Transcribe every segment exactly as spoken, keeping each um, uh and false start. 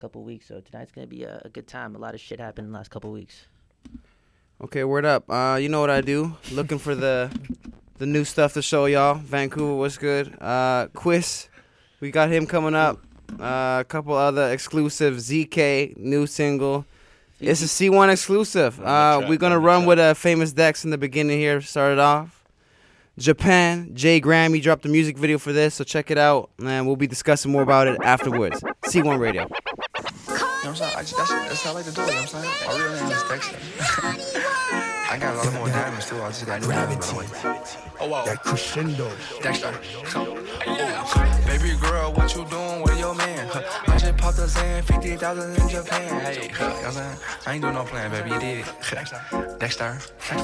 couple weeks. So tonight's gonna be a, a good time. A lot of shit happened in the last couple weeks. Okay, word up. Uh, you know what I do? Looking for the the new stuff to show y'all. Vancouver, what's good? Uh, Quiz, we got him coming up. Uh, a couple other exclusive. Z K, new single. It's a C one exclusive. Uh, we're going to run with a Famous Dex in the beginning here, start it off. Japan, Jay Grammy dropped a music video for this, so check it out. And we'll be discussing more about it afterwards. C one Radio. You know what I'm saying? I just, that's, that's how I like to do it, you know what I'm saying? My real name is Dexter. I got a lot more diamonds too, I just got new diamonds, by the way. Oh, wow. That crescendo. Dexter. Oh, baby girl, what you doing with your man? I just popped a Zan, fifty thousand in Japan. Hey, you know what I'm saying? I ain't doing no plan, baby, you did. Dexter.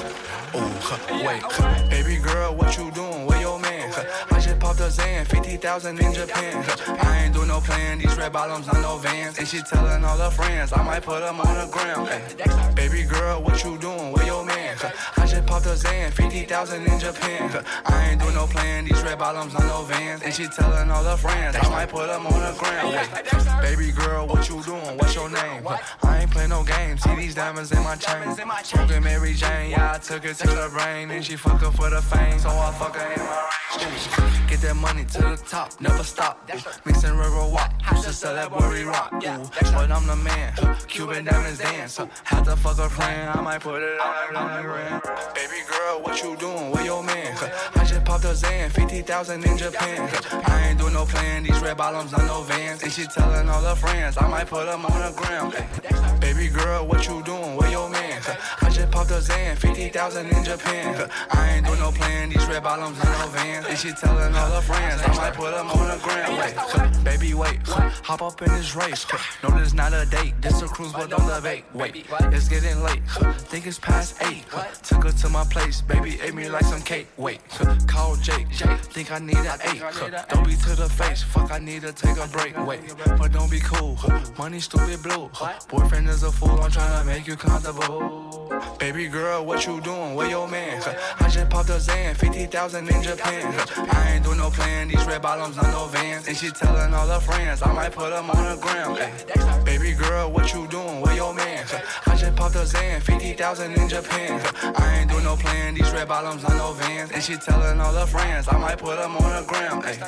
Oh, wait. Baby girl, what you doing with your man? I just popped a Zan, fifty thousand in Japan. I ain't doing no plan, these red bottoms on no Vans. And she telling all her friends, I might put them on the ground. Hey, baby girl, what you doing with your man? I just popped a Zan, fifty thousand in Japan. I ain't doing no plan, these red bottoms on no Vans. And she telling all her friends, I might put them on the ground. Hey, baby girl, what you doing? What's your name? I ain't playing no games, see these diamonds in my chain. Smoking Mary Jane, yeah, I took her to the brain. And she fuck her for the fame, so I fuck her in my range. Get that money to the top, never stop. Mixing river walk, used to sell that boy rock. Ooh, but I'm the man, Cuban diamonds dance. Had to fuck her friend, I might put it on the ground. Baby girl, what you doing with your man? I just popped a Zan, fifty thousand in Japan. I ain't doing no plan, these red bottoms on no Vans. And she telling all her friends, I might put them on the ground. Baby girl, what you doing with your man? I just popped a Zan, fifty thousand in Japan. I ain't doing no plan, these red bottoms on no Vans. And she telling all her friends, I might put them on the ground. Wait, baby, wait, hop up in this race. No, this not a date, this a cruise, but don't debate. Wait, it's getting late, think it's past eight. Took her to my place, baby, ate me like some cake. Wait, call Jake, think I need an eight. Don't be to the face, fuck, I need to take a break. Wait, but don't be cool, money stupid blue. Boyfriend is a fool, I'm trying to make you comfortable. Baby girl, what you doing with your man? I just popped a Zan, fifty thousand in Japan. I ain't doing no plan, these red bottoms on no Vans. And she telling all her friends, I might put them on the ground. Ay, baby girl, what you doing with your man? I just popped a Zan, fifty thousand in Japan. I ain't doing no plan, these red bottoms on no Vans. And she telling all her friends, I might put them on the ground. Ay.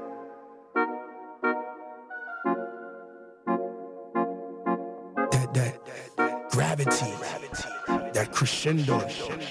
That, that, that gravity, that crescendo.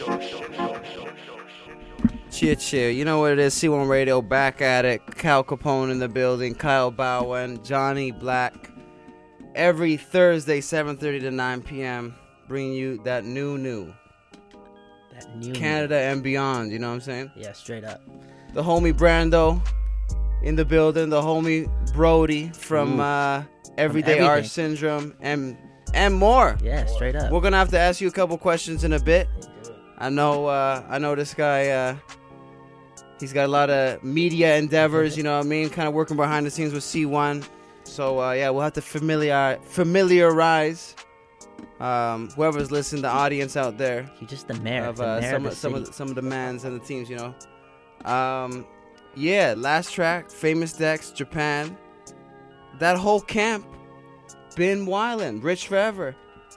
Cheer, cheer. You know what it is. C one Radio back at it. Cal Capone in the building. Kyle Bowen, Johnny Black. Every Thursday, seven thirty to nine p.m. Bringing you that new, new. That new Canada new. and beyond. You know what I'm saying? Yeah, straight up. The homie Brando in the building. The homie Brody from uh, Everyday From Art Syndrome. And, and more. Yeah, straight up. We're going to have to ask you a couple questions in a bit. I know, uh, I know this guy... Uh, He's got a lot of media endeavors, you know what I mean? Kind of working behind the scenes with C one. So, uh, yeah, we'll have to familiar, familiarize um, whoever's listening, the audience out there. He's just the mayor. Of, the uh, mayor some, of of, some, city. of the, some of the mans and the teams, you know. Um, yeah, last track, Famous Dex, Japan. That whole camp, been wildin', Rich forever.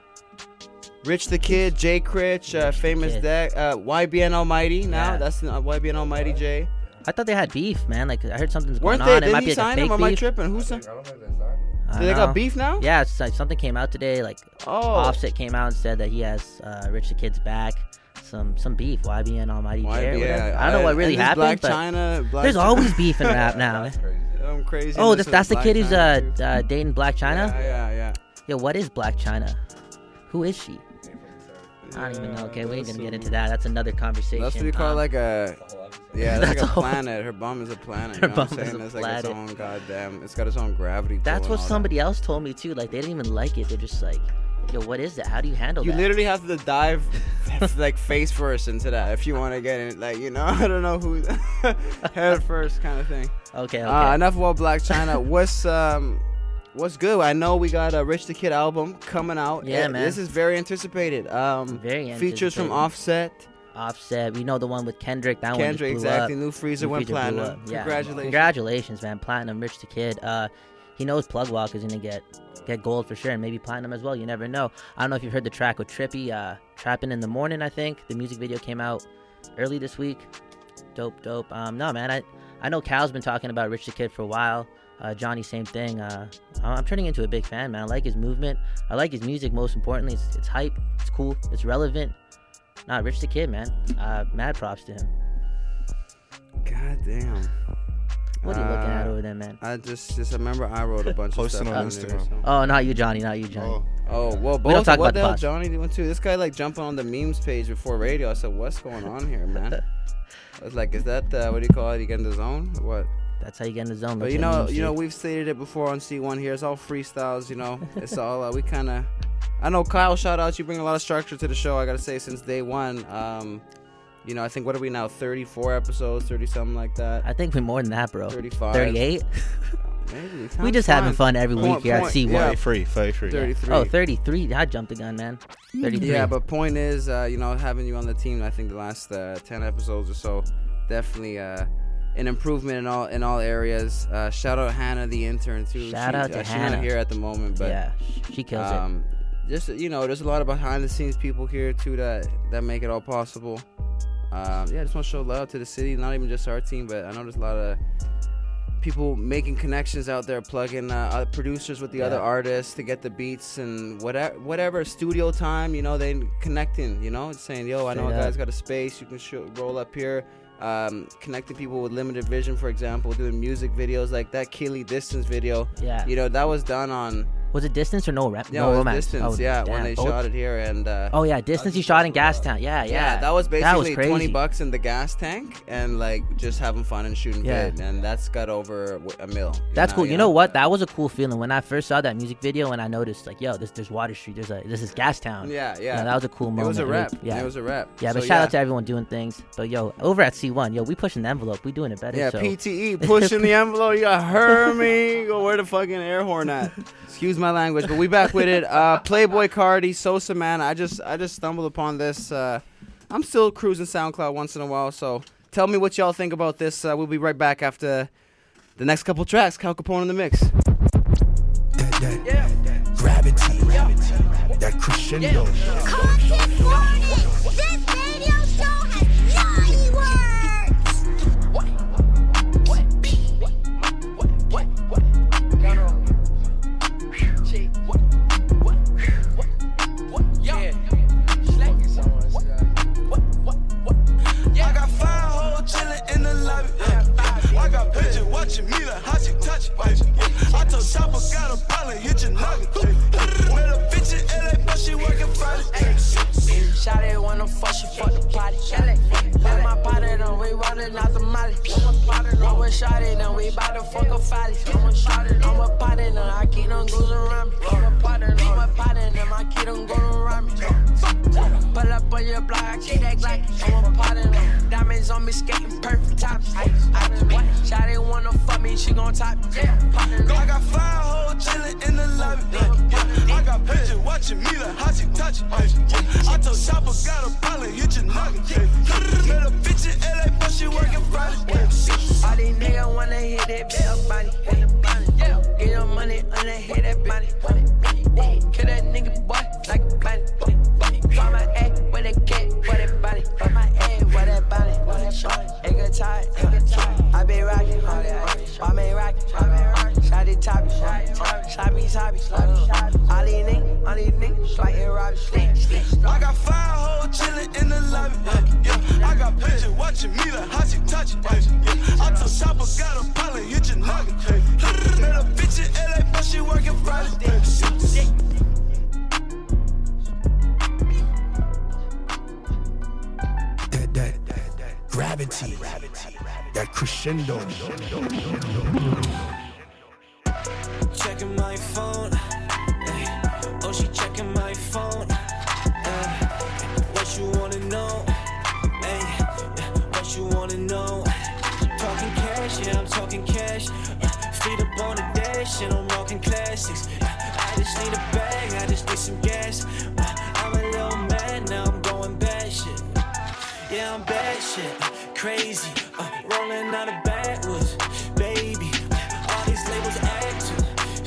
Rich the Kid, Jay Critch, uh, Famous Dex, uh, Y B N Almighty now. Yeah. That's uh, Y B N Almighty Jay. I thought they had beef, man. Like I heard something's Weren't going they? on. Didn't it might he be like sign a fake him? Am I beef. tripping? Who's Did I they know. got beef now? Yeah, it's like something came out today. Like Oh. Offset came out and said that he has uh, Rich the Kid's back. Some some beef. Y B N Almighty Jay. or Y B N, whatever. I don't know what really and this happened. Black but China, Black there's China. always beef in rap now. I'm crazy. Oh, This that's, is that's the Black kid who's uh, China, too. uh, dating Black China? Yeah, yeah, yeah. Yo, what is Black China? Who is she? I don't even know. Okay, we ain't gonna get into that. That's another conversation. That's what you call Um, like a, yeah, that's like That's a a whole- planet. Her bum is a planet. Her You know what bum I'm is saying? a It's like its planet. own goddamn. It's got its own gravity. pull That's and what all somebody else told me too. Like they didn't even like it. They're just like, yo, what is that? How do you handle that. You that? literally have to dive, like face first into that if you want to get in. Like you know, I don't know who, head first kind of thing. Okay, okay. Uh, enough about Black China. What's um, what's good? I know we got a Rich the Kid album coming out. Yeah, Uh, man. This is very anticipated. Um, Very features from anticipated. Offset. Offset, we know the one with Kendrick. That Kendrick, one just blew exactly. up. New Freezer New went Freezer blew platinum. up. Yeah. Congratulations. Congratulations, man. Platinum, Rich the Kid. Uh, he knows Plug Walk is gonna get get gold for sure, and maybe platinum as well. You never know. I don't know if you've heard the track with Trippy, uh, Trappin' in the Morning. I think the music video came out early this week. Dope, dope. Um, no man, I I know Cal's been talking about Rich the Kid for a while. Uh, Johnny, same thing. Uh, I'm turning into a big fan, man. I like his movement. I like his music. Most importantly, it's, it's hype. It's cool. It's relevant. Nah, Rich the Kid, man. Uh, mad props to him. God damn. What are you uh, looking at over there, man? I just just remember I wrote a bunch of Posting stuff on on there, Instagram. so. Oh, not you, Johnny. Not you, Johnny. Oh, Oh, well, both. We don't talk what about the the hell boss. Johnny doing too? This guy like jumping on the memes page before radio. I said, what's going on here, man? I was like, is that uh, what do you call it? You get in the zone? Or what? That's how you get in the zone. But Look you at know, memes, you know, dude. we've stated it before on C one here. It's all freestyles, you know. It's all uh, we kind of. I know Kyle. Shout out, you bring a lot of structure to the show. I gotta say, since day one, um, you know, I think what are we now? thirty-four episodes, thirty something like that. I think we're more than that, bro. thirty-five. thirty-eight. Maybe. We just having fun every Point- week here at point- C one. yeah. thirty-three, thirty-three. thirty-three. Oh, thirty-three. I jumped the gun, man. thirty-three. Yeah, but point is, uh, you know, having you on the team, I think the last uh, ten episodes or so, definitely uh, an improvement in all in all areas. Uh, shout out Hannah, the intern, too. Shout she, out to uh, she's Hannah. not here at the moment, but yeah, sh- she kills um, just you know, there's a lot of behind the scenes people here too that that make it all possible. Um, yeah, I just want to show love to the city, not even just our team, but I know there's a lot of people making connections out there, plugging uh, uh, producers with the Yeah. other artists to get the beats and whatever, whatever studio time, you know, they connecting, you know, it's saying, yo, I know a Straight up. guy's got a space, you can show, roll up here. Um, connecting people with limited vision, for example, doing music videos like that Keely Distance video. it. Yeah. You know, that was done on Was it distance or no rap? yeah, no it was romance. Distance. Oh, yeah, damn, when they both? shot it here, and uh, Oh yeah, distance. He shot in Gastown. Yeah, yeah. yeah, that was That was basically crazy. twenty bucks in the gas tank, and like just having fun and shooting Yeah. vid, and that's got over w- a mil. That's know, cool. You know what? That was a cool feeling when I first saw that music video, and I noticed like, yo, this there's Water Street. There's a this is Gastown. Yeah, Yeah, yeah. that was a cool It moment. was a rep. Yeah, It was a rep. yeah. But So, shout yeah. out to everyone doing things. But yo, over at C one, yo, we pushing the envelope. We doing it better. Yeah, so. P T E pushing the envelope. You got heard me. Go where the fucking air horn at? Excuse my language, but we back with it. Uh, Playboy Cardi, Sosa Man. I just I just stumbled upon this. Uh, I'm still cruising SoundCloud once in a while, so tell me what y'all think about this. Uh, we'll be right back after the next couple tracks. Cal Capone in the mix. That, that, yeah. that gravity, gravity, that crescendo. Content warning! This radio show has naughty words! What? What? What? What? What? No, no. Shit. What? What? What? What? Yeah. What? What? What? Yeah. I got five hoes chillin' in the lobby. Yeah. I got bitches watching me like how she touch it. Yeah. I told Chopper got a problem, hit your nugget. Yeah. Met a bitch in L A, but she working Friday. Shawty wanna fuck, she fuck the potty. Let my potty done, we rollin' out the molly. I'm with Shawty done, we bout to fuck a fatty. I'm with Shawty, I'm with potty done, I keep them goons around me. I'm with potty done, I'm with potty done, I keep them goons around me. Pull up on your block, I keep that Glock. I'm with potty done, diamonds on me skating perfect tops. I, I, Shawty wanna fuck me, she gon' top. Yeah, I got five hoes chillin' in the lobby. Yeah. I got bitches watching me like how she touch it. Yeah. I told Chopper got a problem, hit your nugget. Yeah. Met a bitch in L A, but she working Friday. Yeah. all these niggas wanna hit that bell body. Yeah, get your money on that hit that body. Kill that nigga boy like a bunny. Find my egg with a cat, with that body. Find my egg with that body. It get tight, I be rockin', I be rockin', shawty toppy, shawty toppy. All these niggas, all these niggas like it robbing. I got five hoes chillin' in the lobby. Yeah. Yeah. I got bitches watching me like how she touch it. Yeah. I told Chopper got a problem, hit your nugget. Yeah. Met a bitch in L A, but she working Friday. That, that, that, that gravity, that crescendo. Checking my phone. Ay, oh, she checking my phone. Uh, what you wanna know? Ay, what you wanna know? Talking cash, yeah, I'm talking cash. Uh, feet up on the dash, and I'm rocking classics. Uh, I just need a bag, I just need some gas. Uh, I'm a little mad, now I'm going bad shit. Yeah, I'm bad shit, uh, crazy. Uh, rolling out of backwoods, baby. Uh, all these labels acting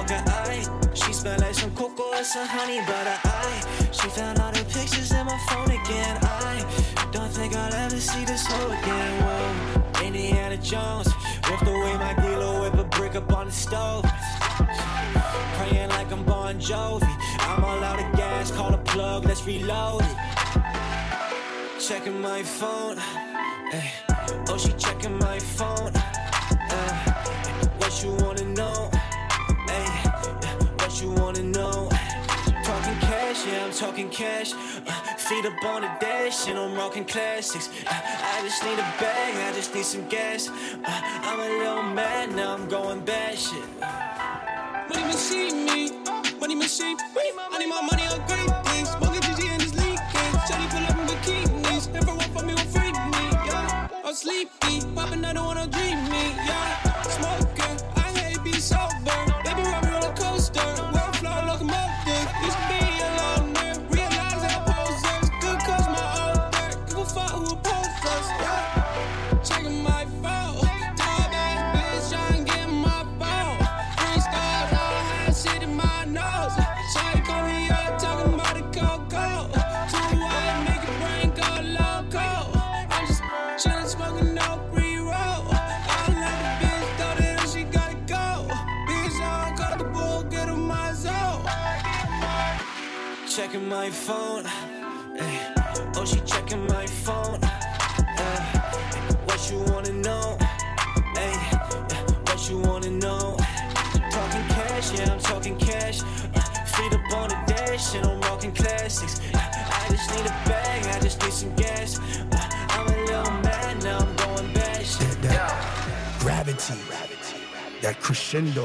smoking eye. She smell like some cocoa or some honey butter. I, she found all the pictures in my phone again. I don't think I'll ever see this hoe again. Whoa, Indiana Jones, ripped away my kilo, whip a brick up on the stove. Praying like I'm Bon Jovi. I'm all out of gas, call a plug, let's reload it. Checking my phone, ay. Oh, she checking my phone. Uh, what you wanna know? Ay, what you wanna know? Talking cash, yeah, I'm talking cash. Uh, feet up on the dash, and I'm rocking classics. Uh, I just need a bag, I just need some gas. Uh, I'm a little mad, now I'm going bad shit. Money machine me, money machine. I need my money on great things. Smoking G G and it's leaking. Shawty pull up in bikinis. Never walk for me, won't free me, yeah. I'm sleepy, popping, I don't wanna dream me, yeah. Smoking, I hate be sober. Baby, ride me roller coaster. World flow locomotive. Used to be a loner. Realize how posers. Good cause my old dirt. Give a fuck who opposed us, yeah. Checking my phone. Top ass bitch, trying to get my phone. Freestyle, all high shit in my nose. Shawty call me up, talking about the cocoa. Too white, make your brain go loco. I'm just chillin', smoking no pre-roll. I like the bitch, thought that she gotta go. Bitch, I'm uncomfortable, get on my zone. Checking my phone, ay. Oh, she checking my phone. Uh, what you wanna know? Ay, what you wanna know? Talking cash, yeah, I'm talking cash. Uh, feet up on the dash, and I'm rocking classics. Uh, I just need a bag, I just need some gas. Uh, I'm a little mad, now I'm going bad shit. That, that gravity, that crescendo.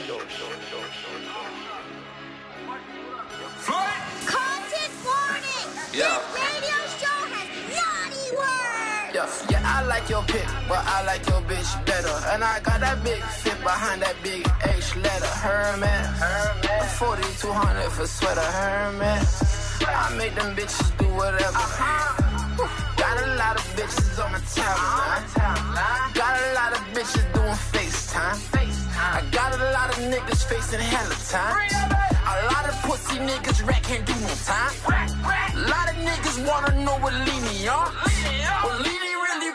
Content warning! Yeah. This radio show has naughty words! Yeah, yeah, I like your pick, but I like your bitch better. And I got that big fit behind that big H letter. Hermes, Hermes. forty-two hundred for sweater, Hermes. I make them bitches do whatever. Uh-huh. Got a lot of bitches on my timeline. Uh-huh. Got a lot of bitches doing FaceTime. FaceTime. I got a lot of niggas facing hella time. A lot of pussy niggas rat can't do no time. A lot of niggas wanna know what Leany on. What Leany really.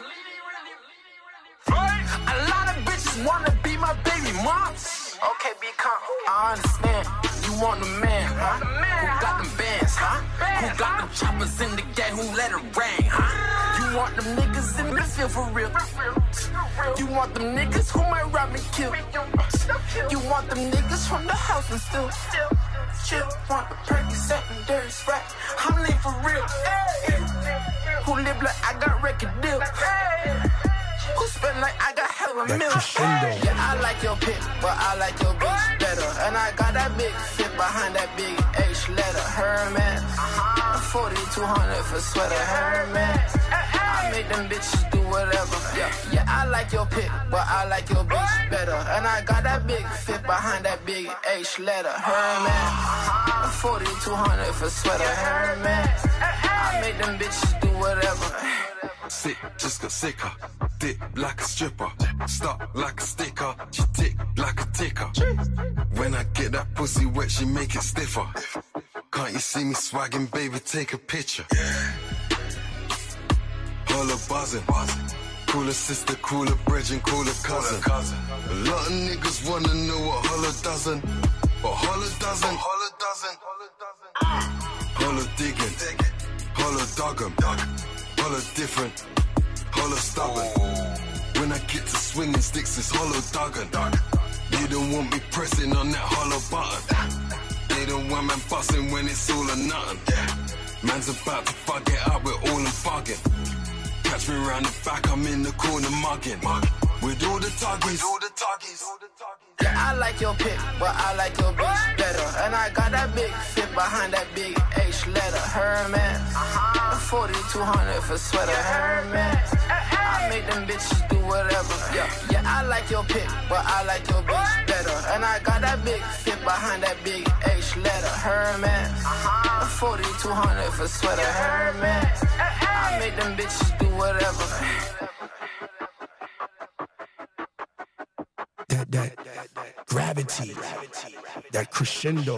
A lot of bitches wanna be my baby moms. Okay, be calm. I understand. You want the man, huh? Who got them bands, huh? Who got them choppers in the game? Who let it rain, huh? You want them niggas in the field for real? You want them niggas who might rob me, kill? You want them niggas from the house and still chill? Want the Percocet and dirty sprite? I'm lit for real. Who live like I got record deal? Who spend like I got hella That milk? crescendo. Yeah, I like your pick, but I like your bitch better. And I got that big fit behind that big H letter. Hermes, forty-two hundred for sweater. Hermes, I make them bitches do whatever. Yeah, yeah, I like your pick, but I like your bitch better. And I got that big fit behind that big H letter. Hermes, forty-two hundred for sweater. Hermes, I make them bitches do whatever. Sick, just got sicker. Dip like a stripper. Stuck like a sticker. She tick like a ticker. When I get that pussy wet, she make it stiffer. Can't you see me swagging, baby? Take a picture. Holla buzzing. Cooler sister, cooler brethren, cooler cousin. A lot of niggas wanna know what holla doesn't. But holla doesn't. Holla doesn't. Holla digging. Holla dog 'em. Holla different, holla stubborn. When I get to swinging sticks, it's hollow duggan. You don't want me pressing on that hollow button. They don't want man busting when it's all or nothing. Man's about to fuck it up, we're all in fucking. Catch me round the back, I'm in the corner mugging. With all the tuggies. Yeah, I like your pick, but I like your bitch better. And I got that big fit behind that big H letter. Hermes, forty-two hundred for sweater. Hermes, I make them bitches do whatever. Yeah, yeah, I like your pick, but I like your bitch better. And I got that big fit behind that big H letter. Hermes, forty-two hundred for sweater. Hermes, I make them bitches do whatever. That, that, that, that gravity, that crescendo.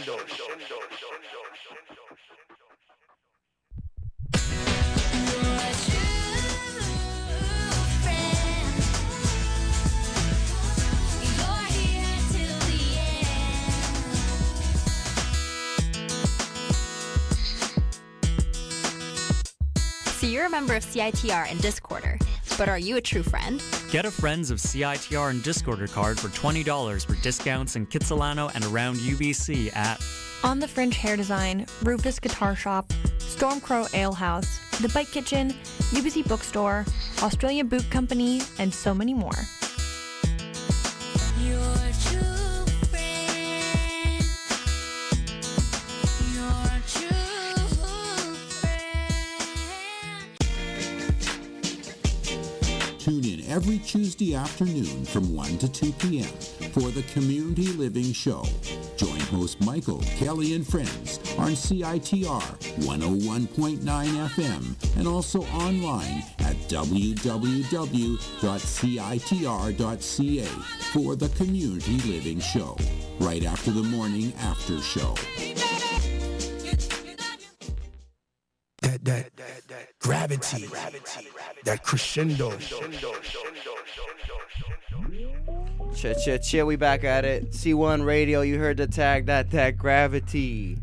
So you're a member of C I T R and Discorder, but are you a true friend? Get a Friends of C I T R and Discorder card for twenty dollars for discounts in Kitsilano and around U B C at On the Fringe Hair Design, Rufus Guitar Shop, Stormcrow Ale House, The Bike Kitchen, U B C Bookstore, Australian Boot Company, and so many more. Tune in every Tuesday afternoon from one to two p.m. for the Community Living Show. Join host Michael, Kelly, and friends on C I T R one oh one point nine F M and also online at w w w dot c i t r dot c a for the Community Living Show, right after the morning after show. That, that, that, that gravity, that crescendo. Shit, shit, shit, we back at it. C one Radio, you heard the tag, that, that gravity.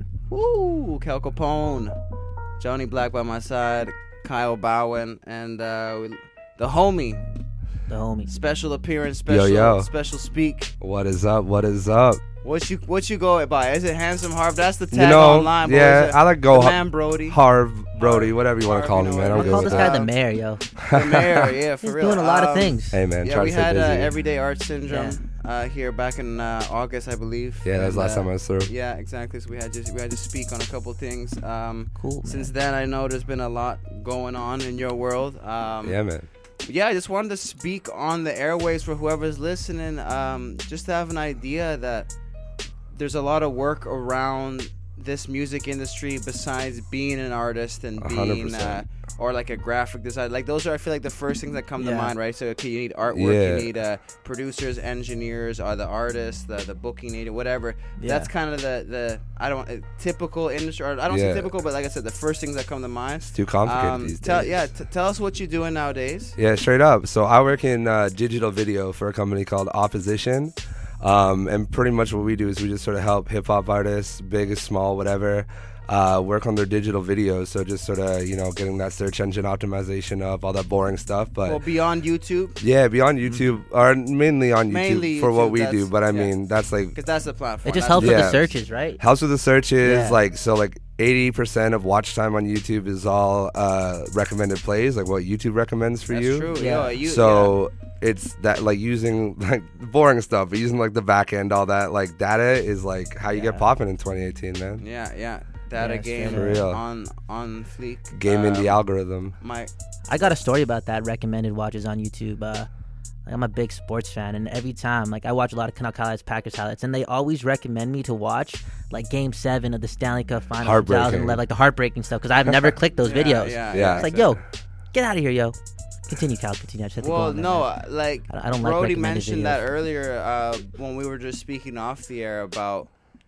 Woo, Kel Capone, Johnny Black by my side, Kyle Bowen, and uh, we, the homie. The homie. Special appearance, special, yo, yo. special speak. What is up? What is up? What you what you go by? Is it Handsome Harv? That's the tag you know, online. Yeah, I like go the man Brody. Harv, Brody, whatever you want to call me, man. I'm I'll good call with this that. guy the mayor, yo. The mayor, yeah, for He's real. doing a lot um, of things. Hey, man, yeah, try we to stay had uh, busy. Everyday Art Syndrome Yeah. uh, here back in uh, August, I believe. Yeah, that was And, last uh, time I was through. Yeah, exactly. So we had to we had to speak on a couple things. Um, Cool. Since then, I know there's been a lot going on in your world. Um, Yeah, man. Yeah, I just wanted to speak on the airways for whoever's listening, um, just to have an idea that there's a lot of work around this music industry besides being an artist and one hundred being uh, percent. or like a graphic designer. Like those are, I feel like, the first things that come to Yeah. mind, right? So okay, you need artwork, Yeah. you need uh, producers, engineers, or the artists, the the booking agent, whatever. Yeah. That's kind of the the I don't uh, typical industry. Or I don't Yeah. say typical, but like I said, the first things that come to mind. It's too complicated Um, these tell, days. yeah, t- tell us what you're doing nowadays. Yeah, straight up. So I work in uh, digital video for a company called Opposition. Um, and pretty much what we do is we just sort of help hip-hop artists, big, small, whatever, uh, work on their digital videos. So just sort of, you know, getting that search engine optimization up, all that boring stuff. But Well, beyond YouTube, yeah, beyond YouTube, or mainly on YouTube Mainly for what YouTube, we do. that's- But I yeah. mean, that's like, because that's the platform. It just That's helps the- with the Yeah. searches, right? helps with the searches. Yeah. Like, so like eighty percent of watch time on YouTube is all uh, recommended plays, like what YouTube recommends for That's you. true. Yeah. Yo, you, so it's that like using like boring stuff, but using like the back end, all that like data is like how you Yeah. get popping in twenty eighteen, man. yeah, yeah, yeah. Data Yeah, game For real. on on fleek. Gaming Um, the algorithm. My I got a story about that. Recommended watches on YouTube. Uh, like, I'm a big sports fan, and every time, like, I watch a lot of Canuck highlights, Packers highlights, and they always recommend me to watch like Game Seven of the Stanley Cup Finals, Heartbreaking. two thousand eleven, like the heartbreaking stuff, because I've never clicked those yeah, videos. Yeah, Yeah. It's like, yo, get out of here, yo. Continue, Cal. Continue. I just have to go Well, on that, no, man. uh, like I don't- I don't like Brody recommended mentioned that videos. earlier uh, when we were just speaking off the air about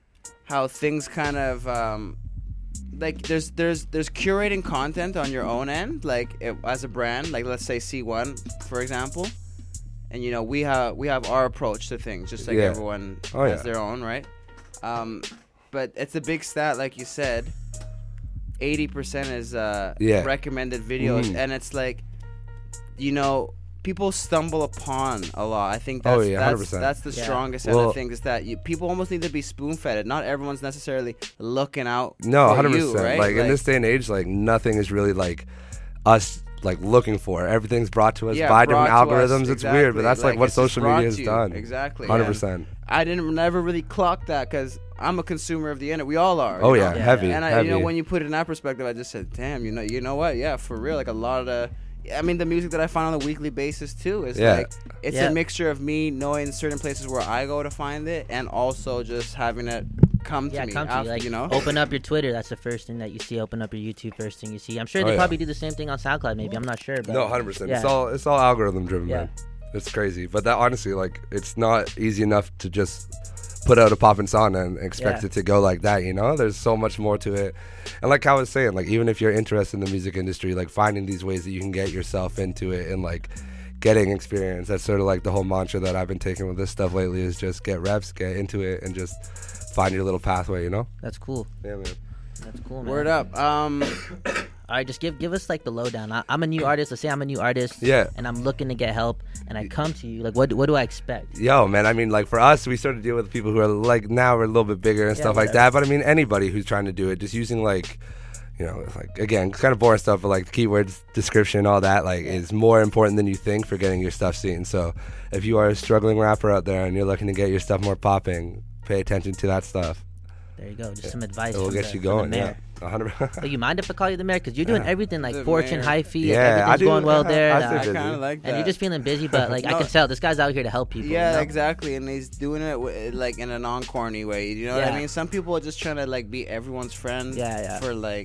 how things kind of um, like there's there's there's curating content on your own end, like it, as a brand, like let's say C one, for example. And you know we have we have our approach to things, just like Yeah. everyone Oh, has yeah. their own, right? Um, but it's a big stat, like you said. eighty percent is uh, Yeah. recommended videos, Mhm. and it's like, you know, people stumble upon a lot. I think that's Oh, yeah, one hundred that's, percent. that's the Yeah. strongest end Well- of things is that you, people almost need to be spoon-fed. Not everyone's necessarily looking out No, for one hundred you, percent. right? Like in this day and age, like nothing is really like us like looking for. Everything's brought to us Yeah, by brought different to us, algorithms. It's weird, exactly. but that's like, Like, what it's just social brought media has to you. done. Exactly. one hundred And percent. I didn't never really clock that because I'm a consumer of the internet. We all are. Oh you yeah, know? Yeah, heavy, And I, heavy. you know, when you put it in that perspective, I just said, "Damn, you know, you know what? Yeah, for real. Like a lot of the, I mean, the music that I find on a weekly basis too is Yeah. like it's Yeah. a mixture of me knowing certain places where I go to find it, and also just having it come to Yeah, me. come to after, you. Like, you know, open up your Twitter. That's the first thing that you see. Open up your YouTube. First thing you see. I'm sure Oh, they yeah. probably do the same thing on SoundCloud. Maybe I'm not sure. But no, one hundred percent. Yeah. It's all it's all algorithm driven, Yeah. man. It's crazy. But that honestly, like, it's not easy enough to just put out a poppin' song and expect Yeah. it to go like that, you know? There's so much more to it. And like I was saying, like, even if you're interested in the music industry, like, finding these ways that you can get yourself into it and, like, getting experience. That's sort of like the whole mantra that I've been taking with this stuff lately is just get reps, get into it, and just find your little pathway, you know? That's cool. Yeah, man. That's cool, man. Word up. Um, All right, just give give us like the lowdown. I, I'm a new artist. Let's say I'm a new artist. Yeah. And I'm looking to get help, and I come to you. Like, what what do I expect? Yo, man, I mean, like, for us, we sort of deal with people who are, like, now we're a little bit bigger and Yeah, stuff like whatever. that. But, I mean, anybody who's trying to do it, just using, like, you know, like, again, kind of boring stuff, but, like, the keywords, description, all that, like, Yeah. is more important than you think for getting your stuff seen. So, if you are a struggling rapper out there and you're looking to get your stuff more popping, pay attention to that stuff. There you go. Just some advice. It will from get the, you from the going, mayor. yeah. one hundred percent. So you mind if I call you the mayor? Because you're doing Yeah. everything like The Fortune, mayor. High Fee, Yeah, like, everything's I do- going well I- there. I uh, stay I busy. kind of like that. and you're just feeling busy, but like I No. can tell this guy's out here to help people. Yeah, you know? exactly, and he's doing it wi- like in a non-corny way. You know what Yeah. I mean? Some people are just trying to like be everyone's friend. Yeah, yeah. For like,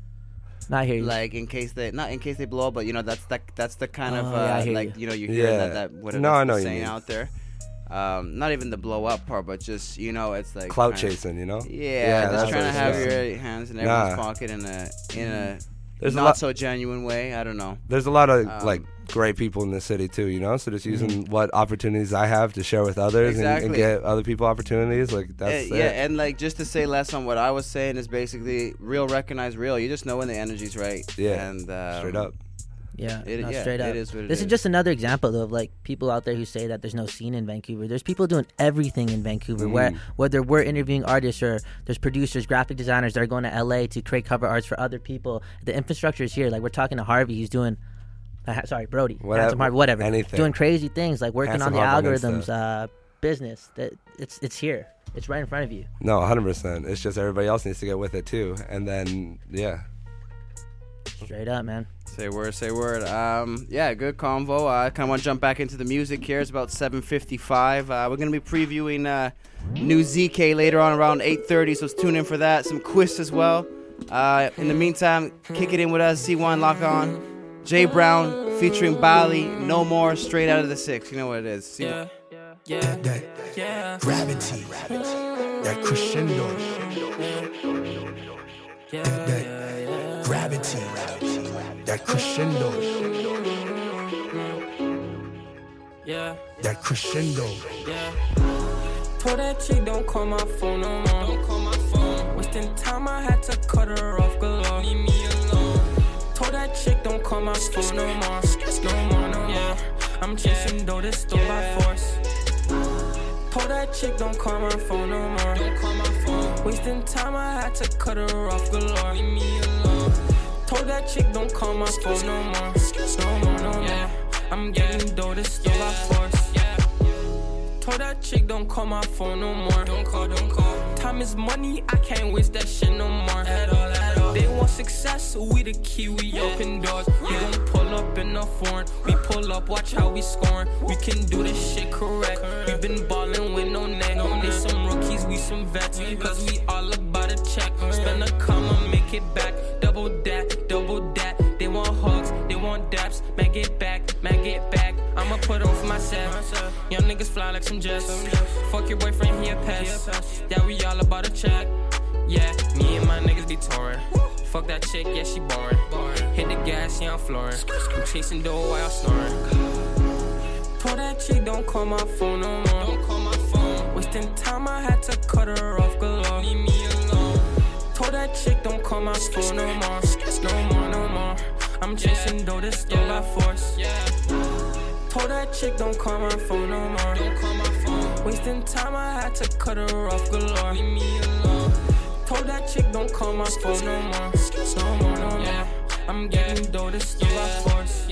Not here. like in case they not in case they blow up, but you know that's the that's the kind of Oh, yeah, I uh, hear like you. you know you hear Yeah. that that whatever No, I know they're what you saying mean. out there. Um, not even the blow up part, but just you know it's like Clout trying- chasing, you know? Yeah, just that's trying to what have it's about. your hands in everyone's Nah. pocket in a in a There's a not lot- so genuine way. I don't know. There's a lot of, Um, like, great people in the city, too, you know? So just using what opportunities I have to share with others and, and Exactly. get other people opportunities, like, that's Uh, it. yeah, and like just to say less on what I was saying is basically real recognize real. You just know when the energy's right. Yeah, and um, straight up. Yeah, It- no, yeah, straight up. it is what it this is. is. just another example though, of like people out there who say that there's no scene in Vancouver. There's people doing everything in Vancouver. Where Mm. whether we're interviewing artists or there's producers, graphic designers that are going to L A to create cover arts for other people. The infrastructure is here. Like we're talking to Harvey, he's doing. Uh, ha- sorry, Brody, Whatever- Handsome Harvey, whatever. anything. Doing crazy things like working Handsome on the Harvey and algorithms, stuff. uh, business. That it's it's here. It's right in front of you. No, one hundred percent. It's just everybody else needs to get with it, too. And then, yeah. Straight up, man. Say word, say word. Um, yeah, good convo. Uh, I kind of want to jump back into the music here. It's about seven fifty-five. Uh, we're gonna be previewing uh, new Z K later on around eight thirty. So tune in for that. Some quiz as well. Uh, in the meantime, kick it in with us. C one Lock On. Jay Brown featuring Bali. No More. Straight out of the six. You know what it is. C- Yeah, yeah, that, yeah. Gravity, that crescendo, Yeah, that yeah, yeah. gravity, that crescendo, Yeah, that crescendo. yeah. Told that chick don't call my phone no more. Don't call my phone. Wasting time, I had to cut her off galore. Leave me alone. Told that chick don't call my phone no more. No more, no more. I'm chasing dough that's stole by force. Told that chick don't call my phone no more. Don't call my phone. Wasting time, I had to cut her off galore. Leave me alone. Told that chick don't call my phone no more. No more, no more. I'm getting dough that's stole by force. Told that chick don't call my phone no more. Don't call, don't call. Time is money, I can't waste that shit no more. At all, at all. They want success, so we the key, we open doors. We gon' pull up in a foreign. We pull up, watch how we scoring. We can do this shit correct. We been ballin' with no neck. They some rookies, we some vets. Cause we all about a check. Spend a comma, make it back. Double that, double that. They want hugs, they want daps. Man, get back, man, get back. I'ma put on for myself. Young niggas fly like some jets. Fuck your boyfriend, he a pest. Yeah, we all about a check. Yeah, me and my niggas be touring. Fuck that chick, yeah, she boring. Hit the gas, yeah, I'm flooring. I'm chasing dough while snoring. Told that chick don't call my phone no more. Don't call my phone. Wasting time, I had to cut her off galore. Leave me alone. Told that chick don't call my phone no more. No more, no more. I'm chasing dough that's stole by force. Told that chick don't call my phone no more. Don't call my phone. Wasting time, I had to cut her off galore. Leave me alone. Told that chick don't call my phone no more. No more, no more. I'm getting dough that's stole by force.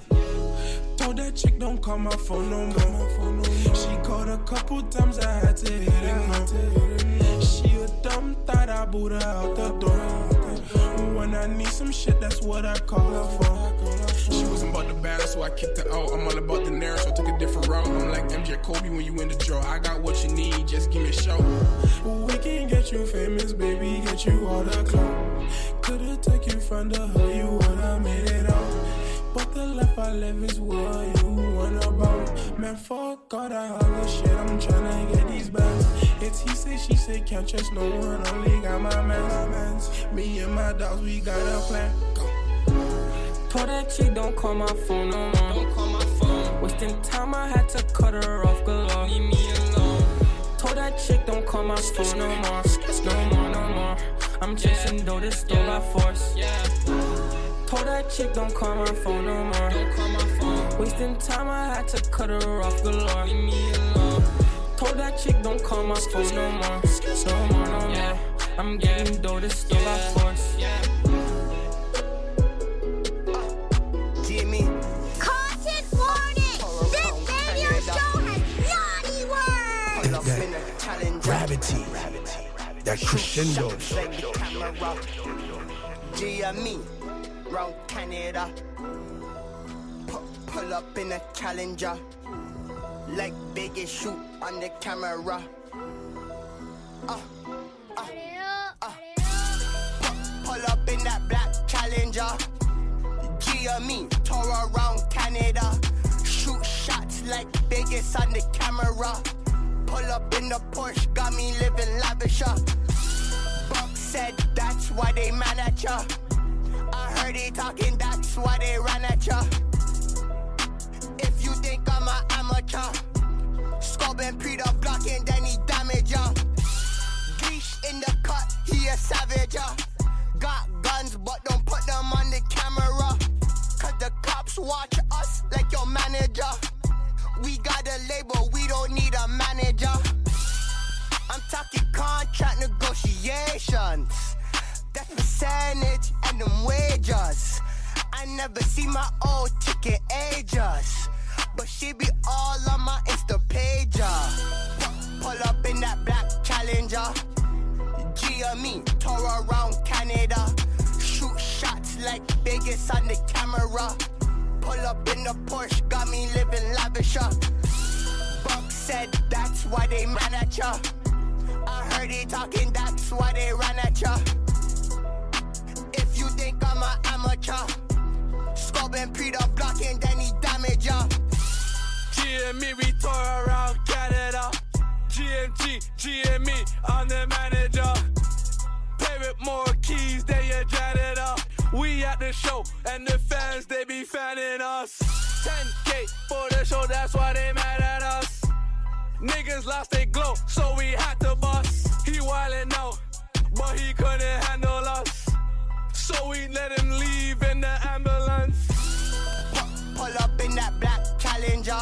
Told that chick don't call my phone no more. She called a couple times, I had to hit ignore. She a dumb thought, I boot her out the door. When I need some shit, that's what I call her for. She wasn't about the battle, so I kicked her out. I'm all about the narrow, so I took a different route. I'm like M J Kobe when you in the draw. I got what you need, just give me a show. We can get you famous, baby, get you all the clout. Could've took you from the hood, you would've made it out. But the life I live is what you want about. man, fuck all that other shit. I'm tryna get these bands. It's he say, she say, can't trust no one. Only got my mans. Me and my dogs, we got a plan. Go. Told that chick don't call my phone no more. Don't call my phone. Wasting time, I had to cut her off. Good Lord, leave me alone. Told that chick don't call my phone no more. No more, no more. I'm chasing though this store by force. Yeah. Told that chick don't call my phone no more. Don't call my phone. Wasting time, I had to cut her off. Good Lord, leave me alone. Told that chick don't call my phone no more. No more, no more. I'm getting though this store by force. Yeah. Content warning! This radio show has naughty words! Gravity. That crescendo. G M E, round Canada. Pu- pull up in a Challenger. Like biggest shoot on the camera. Uh, uh, uh. Pu- pull up in that black Challenger. G M E, tour around Canada. Shoot shots like biggest on the camera. Pull up in the Porsche, got me living lavisher. Buck said that's why they mad at ya. I heard they talking, that's why they ran at ya. If you think I'm an amateur, Scob and pre the block and then he damage ya. Geesh in the cut, he a savage ya. Got guns but don't put them on the camera. Cause the cops watch us like your manager. We got a label, we don't need a manager. I'm talking contract negotiations. That's percentage and them wages. I never see my old chicken ages, but she be all on my Insta page. Pull up in that black Challenger. G M E, tour around Canada. Shoot shots like biggest on the camera. Pull up in the Porsche, got me living lavisher. Buck said that's why they mad at ya. I heard they talking, that's why they ran at ya. If you think I'm an amateur, Scob and pre the block and then he damage ya. G M E, we tour around Canada. G M G, G M E, I'm the manager. Play with more keys than your janitor. We at the show, and the fans, they be fanning us. ten K for the show, that's why they mad at us. Niggas lost their glow, so we had to bust. He wildin' out, but he couldn't handle us. So we let him leave in the ambulance. Pull up in that black Challenger.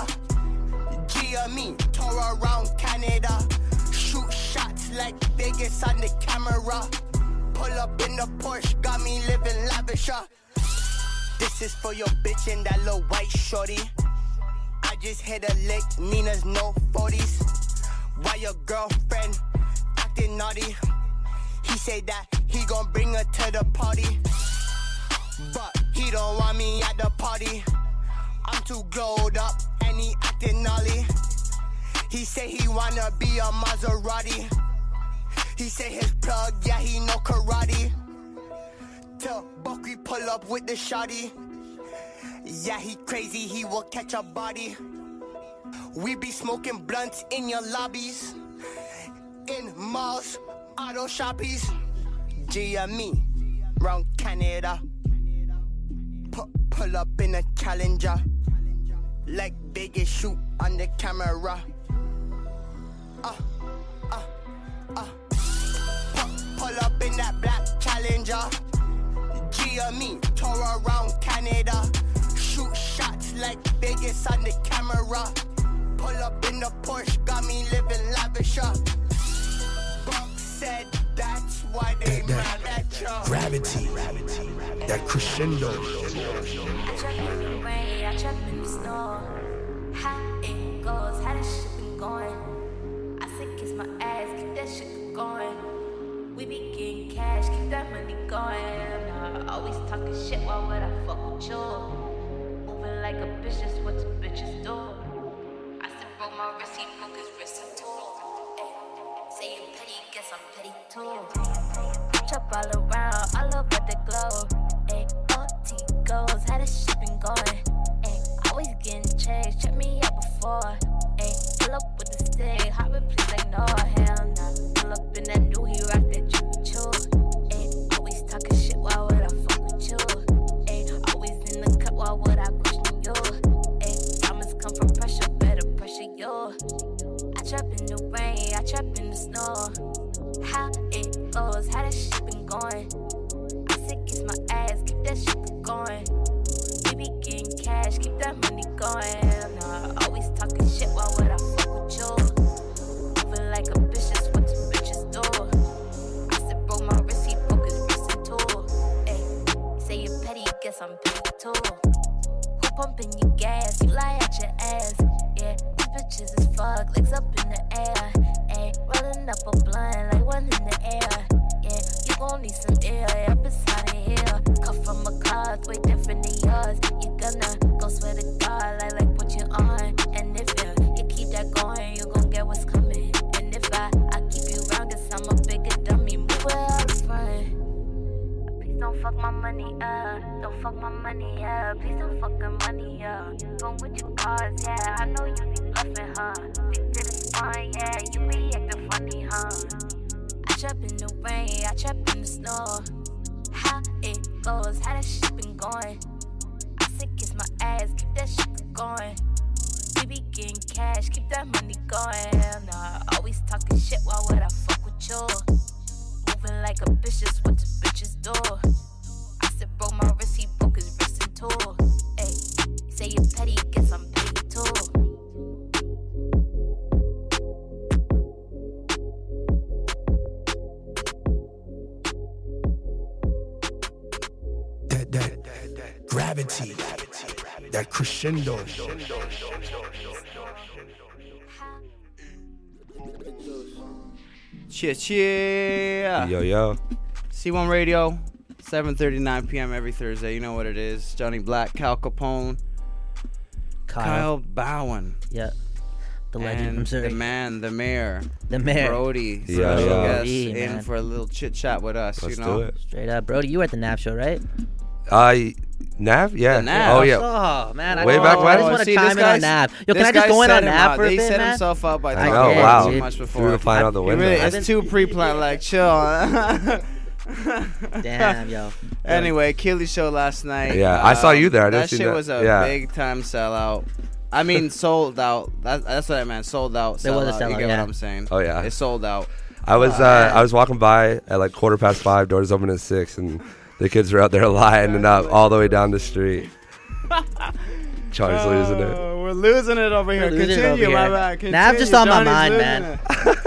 G M E, tour around Canada. Shoot shots like biggest on the camera. Pull up in the Porsche, got me living lavisher. This is for your bitch and that little white shorty. I just hit a lick, Nina's no forties. Why your girlfriend acting naughty? He say that he gon' bring her to the party, but he don't want me at the party. I'm too glowed up and he acting naughty. He say he wanna be a Maserati. He say his plug, yeah, he know karate. Till Buckley pull up with the shotty. Yeah, he crazy, he will catch a body. We be smoking blunts in your lobbies, in malls, auto shoppies. G M E, round Canada. Pu- pull up in a Challenger. Like biggest shoot on the camera. Uh, uh, uh. Pull up in that black Challenger. G M E, tour around Canada. Shoot shots like biggest on the camera. Pull up in the Porsche, got me living lavisher. Buck said that's why they mad at ya. Gravity. That crescendo. I trap in the rain, I trap in the snow. How it goes, how that shit been going. I say kiss my ass, keep that shit going. We be getting cash, keep that money going. Nah, always talking shit, why would I fuck with you? Moving like a bitch, that's what the bitches do. I said bro, my wrist, he broke his wrist in two. Say you petty, guess I'm petty too. Chop all around, I love what the glow. Ay, O T goes, how this shit been going. Ay, always getting changed, check me out before. pour. Ayy, pull up with the stick, hot replace like no, hell nah. Pull up in that new, he rock that Jimmy Choo. Ayy, always talking shit, why would I fuck with you? Ayy, always in the cut, why would I question you? Ayy, diamonds come from pressure, better pressure you. I trap in the rain, I trap in the snow. How it goes, how that shit been going? I said kiss my ass, keep that shit going. We be getting cash, keep that money going. Nah, always talking shit, why would I fuck with you? Moving like a bitch, that's what the bitches do. I said broke my wrist, he broke his wrist in two. Ay, say you're petty, guess I'm petty too. Who pumping your gas, you lie at your ass. Yeah, these bitches is fuck, legs up in the air. Ay, rolling up a blunt like one in the air. Yeah, you gon' need some air up inside of here. Cut from a car, way different than yours. You gonna go swear to God, I like what you on. And if you, you keep that going, you gon' get what's coming. And if I, I keep you round, cause I'm a bigger dummy. Move where I was from. Please don't fuck my money up. Don't fuck my money up. Please don't fuck the money up. Going with your cars, yeah. I know you be bluffing, huh? Think that it's fun, yeah. You be acting funny, huh? I trap in the rain, I trap in the snow. How it goes, how that shit been going? I said kiss my ass, keep that shit going. We be getting cash, keep that money going. Nah, always talking shit, why would I fuck with you? Moving like a bitch, that's what the bitches do. I said broke my wrist, he broke his wrist in two. Ay, say you're petty, guess I'm petty too. That, that, gravity, that crescendo. Cheer, cheer. Yo, yo. C one Radio, seven thirty-nine p.m. every Thursday. You know what it is. Johnny Black, Cal Capone, Kyle, Kyle Bowen. Yeah. The legend and from Surrey. The man, the mayor. The mayor. Brody. Yeah, special yeah. guest Brody, in man. for a little chit chat with us. Let's you know? do it. Straight up. Brody, you were at the N A V show, right? Uh, Nav? Yeah. The Nav. Oh, yeah. Oh, man. I Way just, back I when? just want to See, chime this in guy- on Nav. Yo, can this I just guy go in set on him Nav up. for a He bit, set man? himself up by I talking know, way wow. too much before. Threw the fine out the It window. really- I've it's been- too pre-planned. Like, chill. Damn, yo. Anyway, Keely show last night. Yeah, I saw you there. I didn't that see shit that. was a Yeah. big time sellout. I mean, sold out. That, that's what I meant. Sold out. There was a sellout. sellout, You get yeah. what I'm saying? Oh, yeah. It sold out. I was Oh, uh, man. I was walking by at like quarter past five, doors open at six, and the kids were out there lining up all the way down the street. Johnny's losing it. Oh, we're losing it over here. We're losing it Continue, over my here. bad. Continue. Nav just on my Johnny's mind,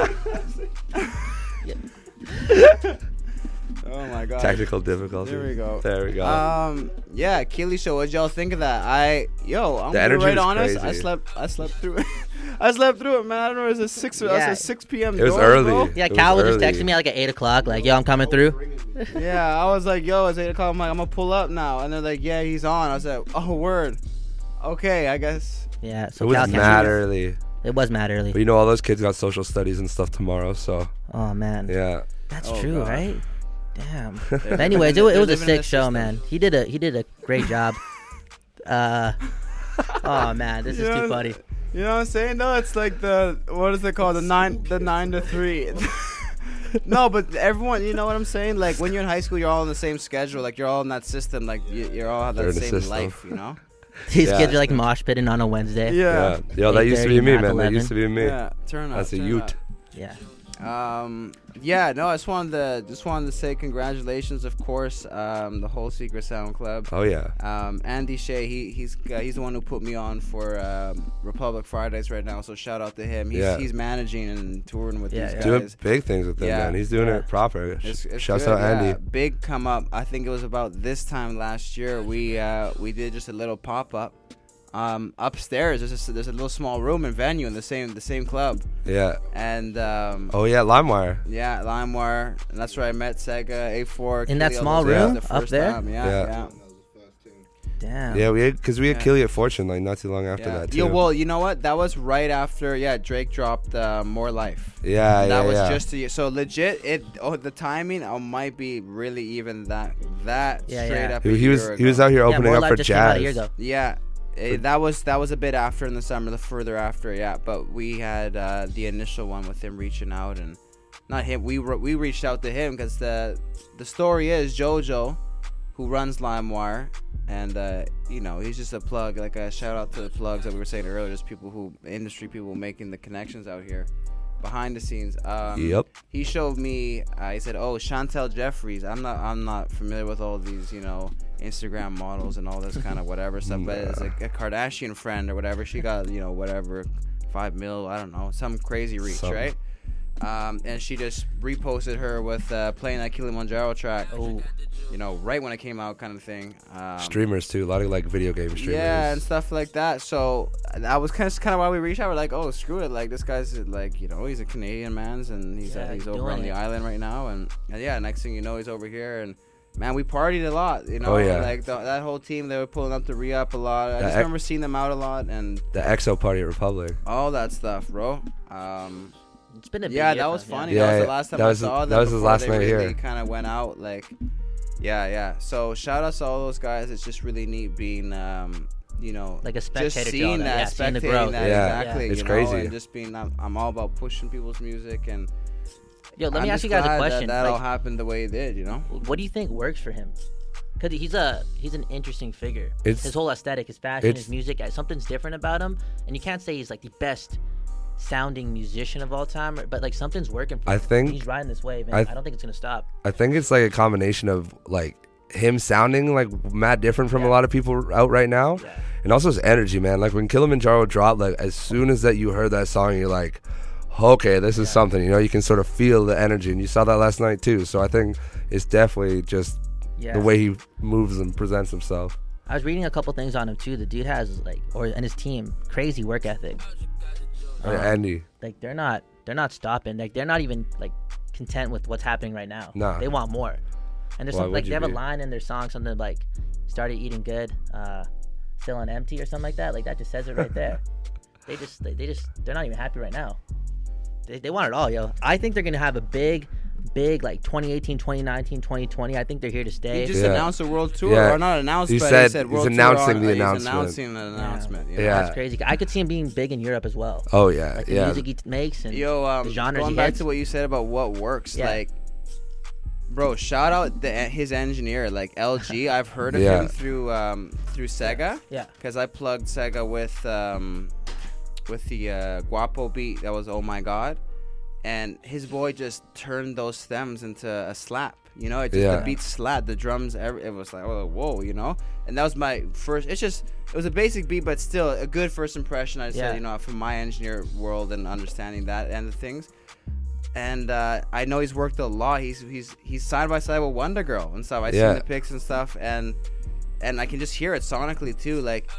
losing man. it. Oh my god. Technical difficulty. There we go. There we go. Um, yeah, Keely show. What'd y'all think of that? I yo, I'm The gonna be energy right was honest. I crazy. slept. I slept through it. I slept through it, man. I don't know. It was a six. It was Yeah. a six p.m. It was doors, early. bro. Yeah, It was Cal was just early. texting me at like at eight o'clock, like, yo, I'm coming through. Yeah, I was like, yo, it's eight o'clock. I'm like, I'm gonna pull up now, and they're like, yeah, he's on. I was like, oh, word. Okay, I guess. Yeah, so it was Cal came mad through. early. It was mad early. But you know, all those kids got social studies and stuff tomorrow, so Oh, man. yeah. That's Oh, true, God. right? Damn. They're But anyways, it, living- wa- it was they're a living in sick the show, system. man. He did a he did a great job. Uh, oh man, this is You too know- funny. You know what I'm saying? though? It's like the what is it called? The nine, the nine to three. No, but everyone, you know what I'm saying? Like when you're in high school, you're all in the same schedule. Like you're all in that system. Like you, you're all have They're that in the same system. life. You know? These Yeah. kids are like mosh pitting on a Wednesday. Yeah. Yeah. Yo, that used to be eight thirty, me, math man. That eleven. used to be me. Yeah. Turn up. That's a turn Ute. up. Yeah. Um, yeah, no, I just wanted to just wanted to say congratulations, of course, um, the whole Secret Sound Club. Oh yeah. Um, Andy Shea, he he's uh, he's the one who put me on for um, Republic Fridays right now. So shout out to him. He's Yeah. he's managing and touring with Yeah, these yeah. guys. Doing big things with them, Yeah. man. He's doing Yeah. it proper. It's, it's Shouts good, out yeah. Andy. Big come up. I think it was about this time last year. We uh, we did just a little pop up. Um, upstairs, there's just, there's a little small room and venue in the same the same club. Yeah. And um, Oh yeah, LimeWire. yeah, LimeWire, and that's where I met Sega, A four. In that Keely, all small those guys room the up first there? time. Yeah, Yeah. yeah. Damn. Yeah, we had because we had Yeah. Killy at Fortune like not too long after Yeah. that too. Yeah, well, you know what? That was right after, yeah, Drake dropped uh, More Life. yeah, yeah, that was yeah. just a, so legit. It oh the timing oh, might be really even that that Yeah, straight yeah. up. He, a he was year he was ago. out here Yeah, opening More up Life for just came out a jazz. year ago. Yeah, Eh, that was that was a bit after in the summer, the further after, yeah. But we had uh, the initial one with him reaching out, and not him. We re- we reached out to him because the the story is JoJo, who runs LimeWire, and uh, you know, he's just a plug. Like a shout out to the plugs that we were saying earlier. There's people who industry people making the connections out here behind the scenes. Um, Yep. He showed me. Uh, he said, "Oh, Chantel Jeffries. I'm not. I'm not familiar with all these, you know, Instagram models and all this kind of whatever stuff. But it's a, a Kardashian friend or whatever. She got, you know, whatever, five mil. I don't know, some crazy reach, Something. right? Um, and she just reposted her with uh, playing that Kilimanjaro track. Oh, you know, right when it came out, kind of thing. Um, Streamers too, a lot of like video game streamers. yeah, and stuff like that. So that was kind of kind of why we reached out. We're like, oh, screw it. Like this guy's like, you know, he's a Canadian man's, and he's Yeah, uh, he's doing over on the it. island right now, and, and yeah, next thing you know, he's over here, and man, we partied a lot. You know, Oh, yeah. like the, that whole team, they were pulling up to re-up a lot. I The just ex- remember seeing them out a lot, and The X O party at Republic. all that stuff, bro. Um, It's been a big yeah, year that for was him, funny. yeah. That was Yeah, the last time that I was- saw them. that was his before last they night really here. kind of went out, like, yeah, yeah. So shout out to all those guys. It's just really neat being, um, you know, Like a just spectator to all seeing that. that, Yeah, seeing the spectating growth. that, Yeah. exactly. It's you know, crazy. and just being, I'm, I'm all about pushing people's music, and Yo, let me I'm ask just you guys a glad question. That, that all Like, happened the way it did, you know. what do you think works for him? Because he's a he's an interesting figure. It's- his whole aesthetic, his fashion, it's- his music, uh, something's different about him. And you can't say he's like the best sounding musician of all time, but like something's working for I him. think- he's riding this wave, and I I, th- don't think it's gonna stop. I think it's like a combination of like him sounding like mad different from a lot of people out right now, and also his energy, man. Like when Kilimanjaro dropped, like as soon as that you heard that song, you're like, okay, this is something. You know, you can sort of feel the energy, and you saw that last night too. So I think it's definitely just Yeah. the way he moves and presents himself. I was reading a couple things on him too. The dude has like, or and his team, crazy work ethic. Oh, yeah, Andy. Like they're not, they're not stopping. Like they're not even like content with what's happening right now. Nah. They want more. And there's Why some, would like they you have a be? line in their song, something like "started eating good, uh, still on empty" or something like that. Like that just says it right there. They just, they, they just, they're not even happy right now. They, they want it all, yo. I think they're gonna have a big, big like twenty eighteen, twenty nineteen, twenty twenty. I think they're here to stay. He just Yeah. announced a world tour, Yeah. or not announced, He but said he said he's world announcing tour. the on- announcement. He's announcing an announcement. You know? Yeah. That's crazy. I could see him being big in Europe as well. Oh, yeah, like the yeah. music he t- makes and Yo, um, the genres going he back hits. to what you said about what works, Yeah. like, bro, shout out the, his engineer, like L G. I've heard of Yeah. him through um, through Sega. Yeah. Because I plugged Sega with um, with the uh, Guapo beat that was Oh My God, and his boy just turned those stems into a slap. You know, it just Yeah. the beat slapped, the drums. Every, it was like, oh, whoa, you know. And that was my first. It's just it was a basic beat, but still a good first impression. I Yeah. said, you know, from my engineer world and understanding that end of things. And uh, I know he's worked a lot. He's he's he's side by side with Wonder Girl and stuff. I Yeah. seen the pics and stuff, and and I can just hear it sonically too. Like,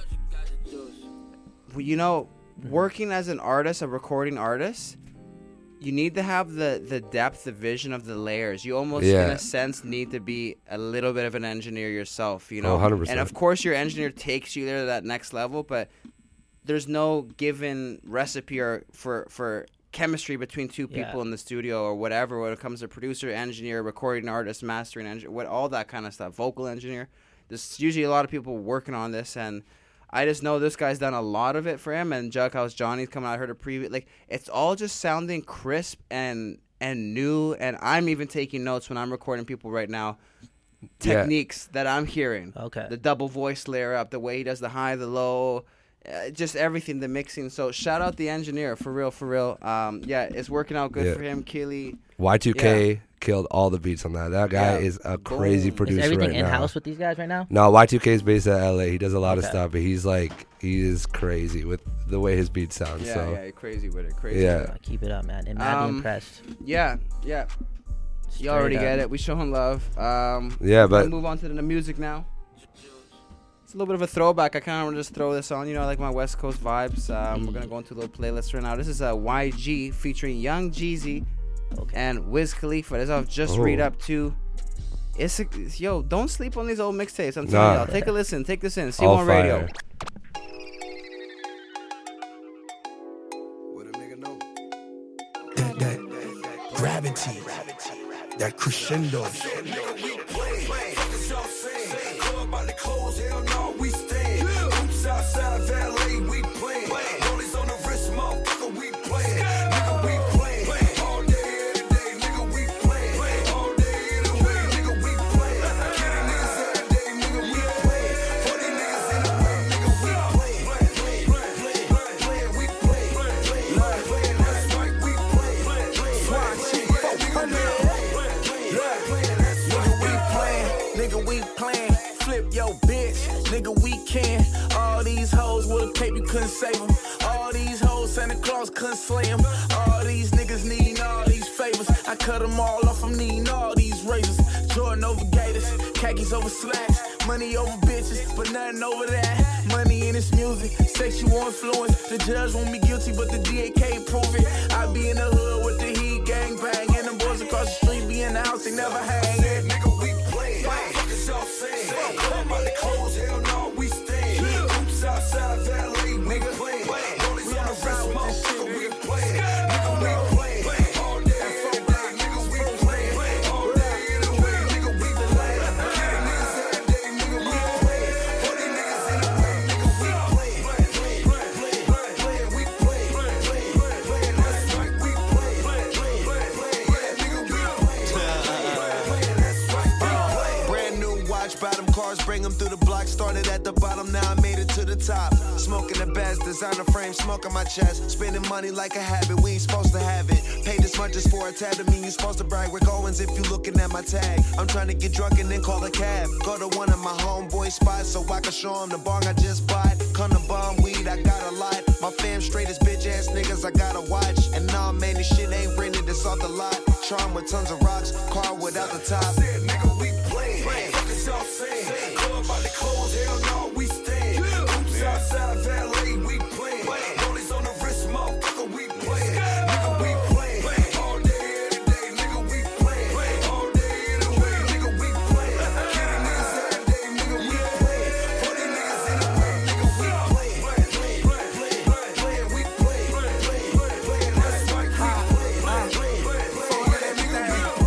you know, working as an artist, a recording artist, you need to have the the depth, the vision of the layers. You almost, Yeah. in a sense, need to be a little bit of an engineer yourself. You know, Oh, one hundred percent. and of course, your engineer takes you there to that next level, but there's no given recipe or for for chemistry between two Yeah. people in the studio or whatever when it comes to producer, engineer, recording artist, mastering engineer, what all that kind of stuff, vocal engineer. There's usually a lot of people working on this, and I just know this guy's done a lot of it for him. And Jug House Johnny's coming out. I heard a preview. Like, it's all just sounding crisp and and new. And I'm even taking notes when I'm recording people right now. Yeah. Techniques that I'm hearing. Okay. The double voice layer up, the way he does the high, the low, uh, just everything, the mixing. So shout out the engineer, for real, for real. Um, yeah, it's working out good Yeah. for him. Killy. Y two K Yeah. killed all the beats on that. That guy Yeah. is a crazy Boom. producer Is everything right in now. house with these guys right now? No, Y two K is based at L A. He does a lot of Okay. stuff, but he's like he is crazy with the way his beats sound. Yeah, so yeah, you're crazy with it. Crazy Yeah. with it. Uh, keep it up, man. And madly Um, impressed. Yeah, yeah. Straight You already up. get it. We showing love. Um, Yeah, we're gonna but- move on to the music now. It's a little bit of a throwback. I kind of want to just throw this on. You know, I like my West Coast vibes. Um, we're gonna go into a little playlist right now. This is a Y G featuring Young Jeezy and Wiz Khalifa. This I've just Oh. read up to. It's, a, it's yo, don't sleep on these old mixtapes. I'm telling Nah. y'all. Take a listen. Take this in. C All one Radio. fire. That, that gravity, that crescendo. Club by the clothes, hell no, we stand. Oops, I Southside Valet, we playing. Rollies on the wrist, motherfucker, we playing. Nigga, we playing. All day, every day, nigga, we playing. All day, every way, nigga, we playing. Killing niggas every day, nigga, we playing. forty niggas in the way, nigga, we playing. Playing, playing, we playing. Playing, that's right, we playing. Swine shit, nigga, we playing. Nigga, we playing. Flip your bitch, nigga, we can. All these hoes with a cape, you couldn't save them. All these hoes, Santa Claus couldn't slay them. All these niggas needing all these favors. I cut them all off, I'm needing all these razors. Jordan over Gators, khakis over slacks. Money over bitches, but nothing over that. Money in this music, sexual influence. The judge won't be guilty, but the D A can't prove it. I be in the hood with the heat gang bang. And them boys across the street be in the house, they never hang. Yeah, nigga, we playing. Fuck is y'all saying? Come out the clothes, hell no, we staying. Oops, outside valet, nigga playing. Rollies on the wrist, motherfucker, we playing. Nigga, we playing. All day, every day, nigga, we playing. All day, every way, nigga, we playing. Killing niggas every day, nigga, we playing. forty niggas in the way, nigga, we playing. Playing, playing, we playing. Playing, playing, that's right, we playing. Playing, playing, yeah, nigga, we playing. Playing, that's right, we playing. Brand new watch, buy them cars, bring them through the block. Started at the bottom, now I made it to the top. Smoking the best, designer frame, smoke on my chest. Spending money like a habit, we ain't supposed to have it. Pay this much just for a tab to mean you supposed to brag. Rick Owens if you looking at my tag. I'm trying to get drunk and then call a cab. Go to one of my homeboy spots so I can show him the bong I just bought. Come to bum weed, I got a lot. My fam straight as bitch ass niggas, I gotta watch. And nah, man, this shit ain't rented, it's off the lot. Charm with tons of rocks, car without the top. Said, nigga, we playing. Fuck is y'all saying? Club about the clothes, hell no, we staying. Oops, outside valet, we playing. Rollies on the wrist, motherfucker, we playing. Nigga, we playing. All day, every day, nigga, we playing. All day, every way, nigga, we playing. Killing niggas every day, nigga, we playing. forty niggas in the way, nigga, we playing. Playing, playing, we playing. Playing, playing, that's right, we playing. Playing, playing, nigga,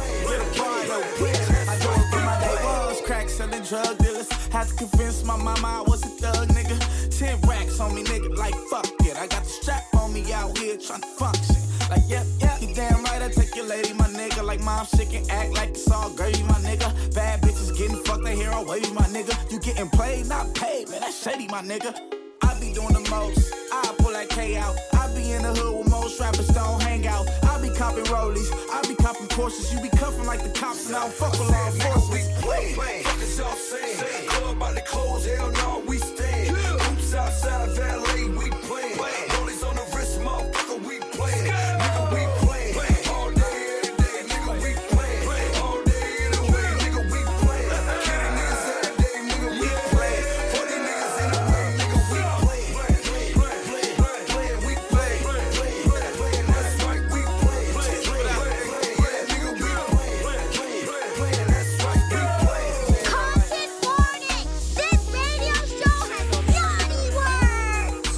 we playing. I do it for my day ones, crack selling drug dealers. Had to convince my mama I was a thug, nigga. Ten racks on me, nigga, like fuck it. I got the strap on me out here trying to function. Like, yep, yep, you damn right, I take your lady, my nigga. Like, mom, shit can act like it's all gravy, my nigga. Bad bitches getting fucked, they hear all wavy, my nigga. You getting played, not paid, man, that's shady, my nigga. I be doing the most, I pull that K out. I be in the hood where most rappers don't hang out. I be copping rollies, I be copping Porsches. You be cuffing like the cops and I don't fuck with law enforcement. We playing. Fuck is y'all saying? Club about the clothes, hell no, we staying. Oops, outside valet, we playing. Rollies on the wrist, motherfucker, we playing. Nigga, we playing. All day, every day, nigga, we playing. All day, every way, nigga, we playing. Killing niggas every day, nigga, we playing. forty niggas in the way, nigga, we playing. Playing, playing, we playing. Playing, that's right, we playing. Playing, yeah, nigga, we playing. Playing, that's right, we playing. Content warning! This radio show has naughty words!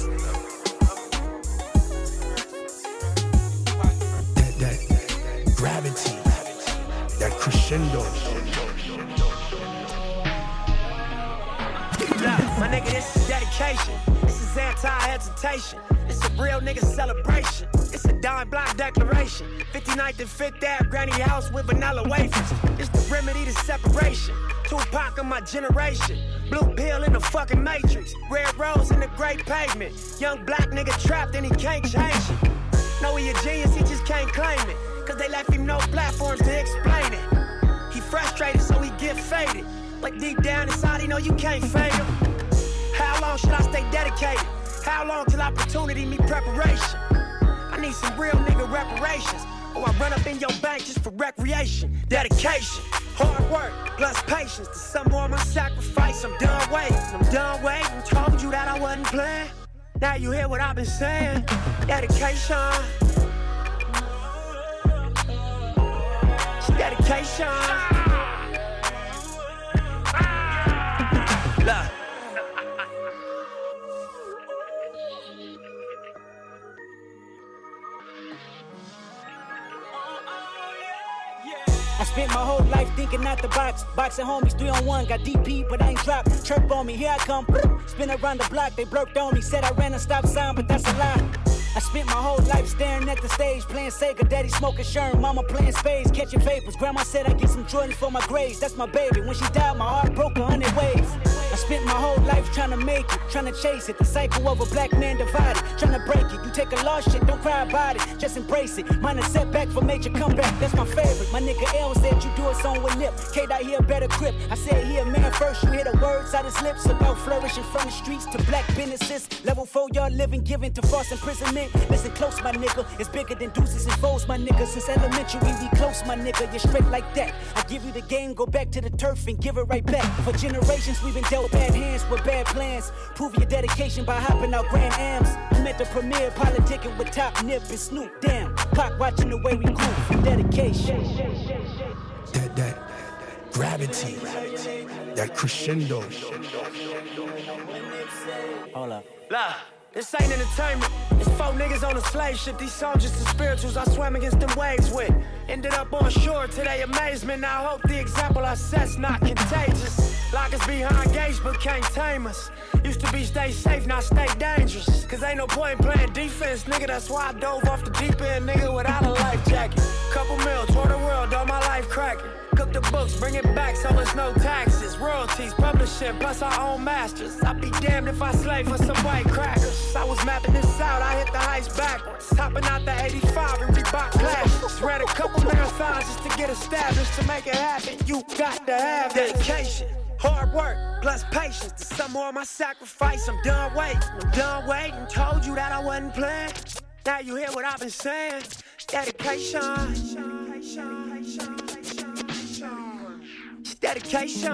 That, that, gravity, that crescendo. Look, my nigga, this is dedication. This is anti-hesitation. This a real nigga celebration. It's a dime block declaration. fifty-ninth and fifth Ave granny house with vanilla wafers. It's the remedy to separation. Tupac of my generation. Blue pill in the fucking matrix. Red rose in the great pavement. Young black nigga trapped and he can't change it. Know he a genius, he just can't claim it. Cause they left him no platforms to explain it. He frustrated so he get faded. But deep down inside he know you can't fade him. How long should I stay dedicated? How long till opportunity meet preparation? I need some real nigga reparations. Or I run up in your bank just for recreation. Dedication, hard work, plus patience. To some more my sacrifice, I'm done waiting. I'm done waiting, told you that I wasn't playing. Now you hear what I've been saying. Dedication. It's dedication. Look. I spent my whole life thinking out the box. Boxing homies, three on one, got D P, but I ain't dropped. Chirp on me, here I come. Spin around the block, they blurped on me. Said I ran a stop sign, but that's a lie. I spent my whole life staring at the stage, playing Sega, daddy smoking Sherm, mama playing spades, catching vapors. Grandma said I get some Jordans for my grades, that's my baby. When she died, my heart broke a hundred ways. I spent my whole life trying to make it, trying to chase it. The cycle of a black man divided, trying to break it. You take a lost shit, don't cry about it, just embrace it. Mine a setback for major comeback, that's my favorite. My nigga L said you do a song with Nip. K-Dot here better grip. I said he a man first, you hear the words out his lips about flourishing from the streets to black businesses. Level four, y'all living, giving to false imprisonment. Listen close, my nigga, it's bigger than deuces and foes, my nigga. Since elementary, we close, my nigga. You're straight like that. I give you the game, go back to the turf and give it right back. For generations, we've been dealt bad hands with bad plans. Prove your dedication by hopping out Grand Ams. I'm at the premiere, politicking with Top Nip and Snoop. Damn, Pac watching the way we grew from dedication. That, that, gravity, that crescendo. Hold up. Blah. This ain't entertainment. It's four niggas on a slave ship. These songs just the spirituals I swam against them waves with. Ended up on shore to their amazement. Now I hope the example I set's not contagious. Lock us behind gates but can't tame us. Used to be stay safe, now stay dangerous. Cause ain't no point in playing defense, nigga. That's why I dove off the deep end, nigga, without a life jacket. Couple mil, tour the world, all my life cracking. Cook the books, bring it back so it's no taxes. Royalties, publishing, plus our own masters. I'd be damned if I slave for some white crackers. I was mapping this out, I hit the heights backwards. Hopping out the eighty-five and Reebok clashes. Ran a couple marathons just to get established. To make it happen, you got to have dedication. Hard work, plus patience. To some more of my sacrifice, I'm done waiting. I'm done waiting, told you that I wasn't playing. Now you hear what I've been saying. Dedication. Dedication.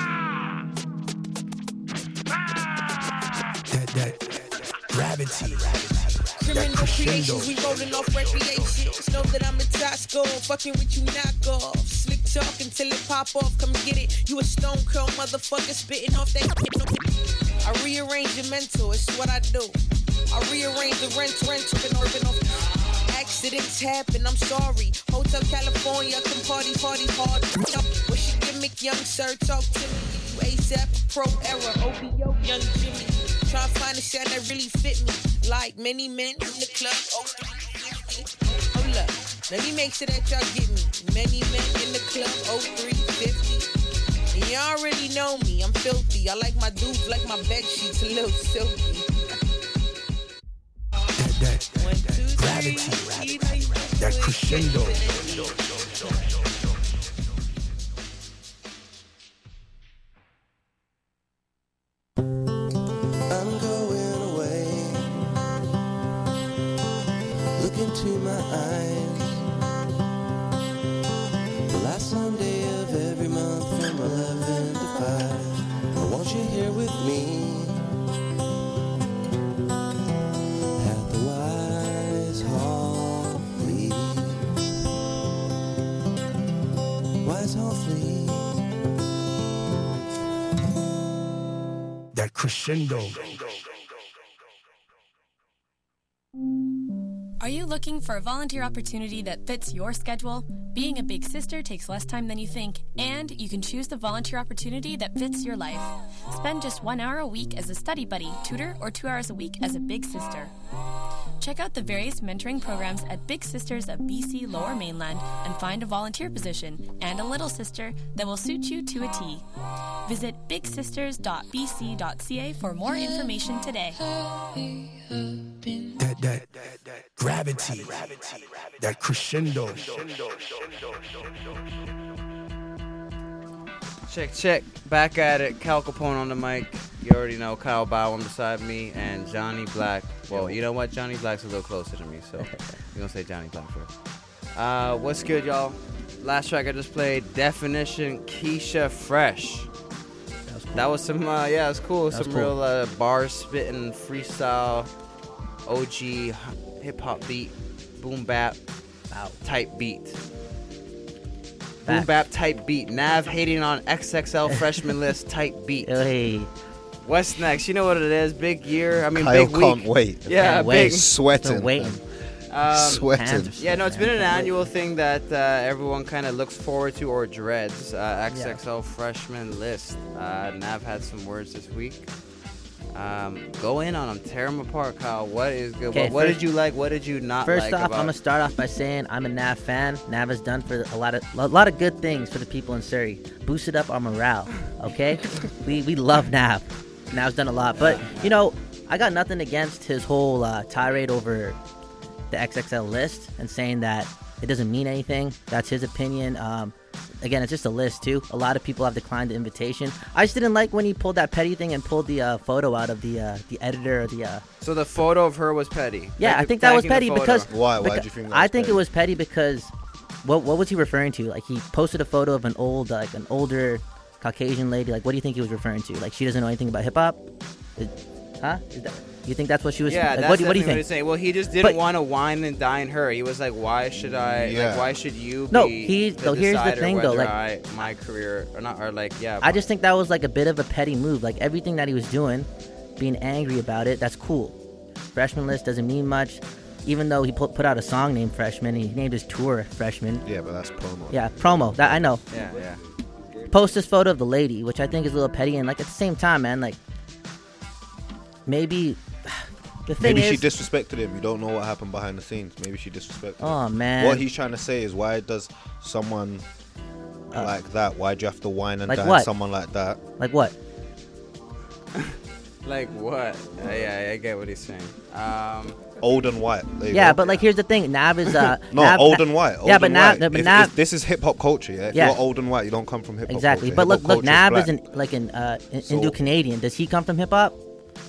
That, that, gravity. Criminal creations, we rolling off recreations. Know that I'm a top score, fucking with you knockoff. Slick talk until it pop off, come get it. You a stone curl motherfucker spitting off that. I rearrange your mental, it's what I do. I rearrange the rent, rent, and open off. Accidents happen, I'm sorry. Hotel California, come party, party hard. What's your gimmick, young sir? Talk to me. You ASAP, pro era, O B O, young Jimmy. Try to find a sound that really fit me. Like many men in the club, oh three fifty. Hold up, let me make sure that y'all get me. Many men in the club, oh three fifty. And y'all already know me, I'm filthy. I like my dudes, like my bed sheets, a little silky. That, that, gravity, that crescendo. I'm going away. Look into my eyes. The last Sunday of every month from eleven to five. I want you here with me. At the Wise Hall Fleet. Wise Hall Fleet. That crescendo. Are you looking for a volunteer opportunity that fits your schedule? Being a big sister takes less time than you think, and you can choose the volunteer opportunity that fits your life. Spend just one hour a week as a study buddy, tutor, or two hours a week as a big sister. Check out the various mentoring programs at Big Sisters of B C Lower Mainland and find a volunteer position and a little sister that will suit you to a T. Visit big sisters dot b c dot c a for more information today. That, that, that, that gravity, that crescendo. Check, check. Back at it. Cal Capone on the mic. You already know Kyle Bowen beside me and Johnny Black. Well, you know what? Johnny Black's a little closer to me, so we're going to say Johnny Black first. Uh, what's good, y'all? Last track I just played, Definition, Keisha Fresh. That was, cool. that was some, uh, yeah, it was cool. That some was cool. real uh, bar spitting, freestyle, O G hip hop beat, boom bap type beat. Boom bap type beat. Nav hating on X X L freshman list type beat. Hey. What's next? You know what it is. Big year. I mean, Kyle big week. can't wait. Yeah, can't big. Wait. Sweating. Waiting. Uh, Um, Sweating. Yeah, no, it's been an annual thing that uh, everyone kind of looks forward to or dreads. Uh, X X L freshman list. Uh, Nav had some words this week. Um, go in on them, tear them apart, Kyle. What is good? Okay, what what first- did you like? What did you not First like? off, about I'm gonna start off by saying I'm a Nav fan. Nav has done for a lot of a lot of good things for the people in Surrey. Boosted up our morale. Okay, we we love Nav. Nav's done a lot, but you know, I got nothing against his whole uh, tirade over the X X L list and saying that it doesn't mean anything. That's his opinion. Um, again, it's just a list too. A lot of people have declined the invitation. I just didn't like when he pulled that petty thing and pulled the uh, photo out of the uh, the editor or the. Uh, So the photo of her was petty. Yeah, Thank I you- think that was thanking the petty photo. because Why? Why because do you think that I was think petty? it was petty because what what was he referring to? Like he posted a photo of an old like an older Caucasian lady. Like what do you think he was referring to? Like she doesn't know anything about hip hop? Huh? Is that, you think that's what she was? Yeah, like, that's what, do- what do definitely you think? he's saying. Well, he just didn't But- want to wine and dine her. He was like, "Why should I? Yeah. Like, why should you No, be he- the though, here's the decider thing, though, whether like- I, my career or not, or like, yeah." I just think that was like a bit of a petty move. Like everything that he was doing, being angry about it, that's cool. Freshman list doesn't mean much. Even though he put, put out a song named Freshman, he named his tour Freshman. Yeah, but that's promo. Yeah, promo. That I know. Yeah, yeah. Post this photo of the lady, which I think is a little petty, and like at the same time, man, like maybe the thing Maybe is, she disrespected him. You don't know what happened behind the scenes. Maybe she disrespected him. Oh, man. What he's trying to say is, why does someone Uh, like that? Why do you have to whine and like dine what? someone like that? like what? Like what? Uh, yeah, I get what he's saying. Um, Old and white. There you Yeah, go. but like here's the thing, Nav is uh no, Nav, old Na- and white. Old yeah, but and Nav, white. no, but If- Nav if this is hip hop culture. Yeah, if Yeah. you're old and white, you don't come from hip hop exactly. culture. But look, Hip-hop look, culture is Nav black. isn't like an uh, in- So- Indo-Canadian. Does he come from hip hop?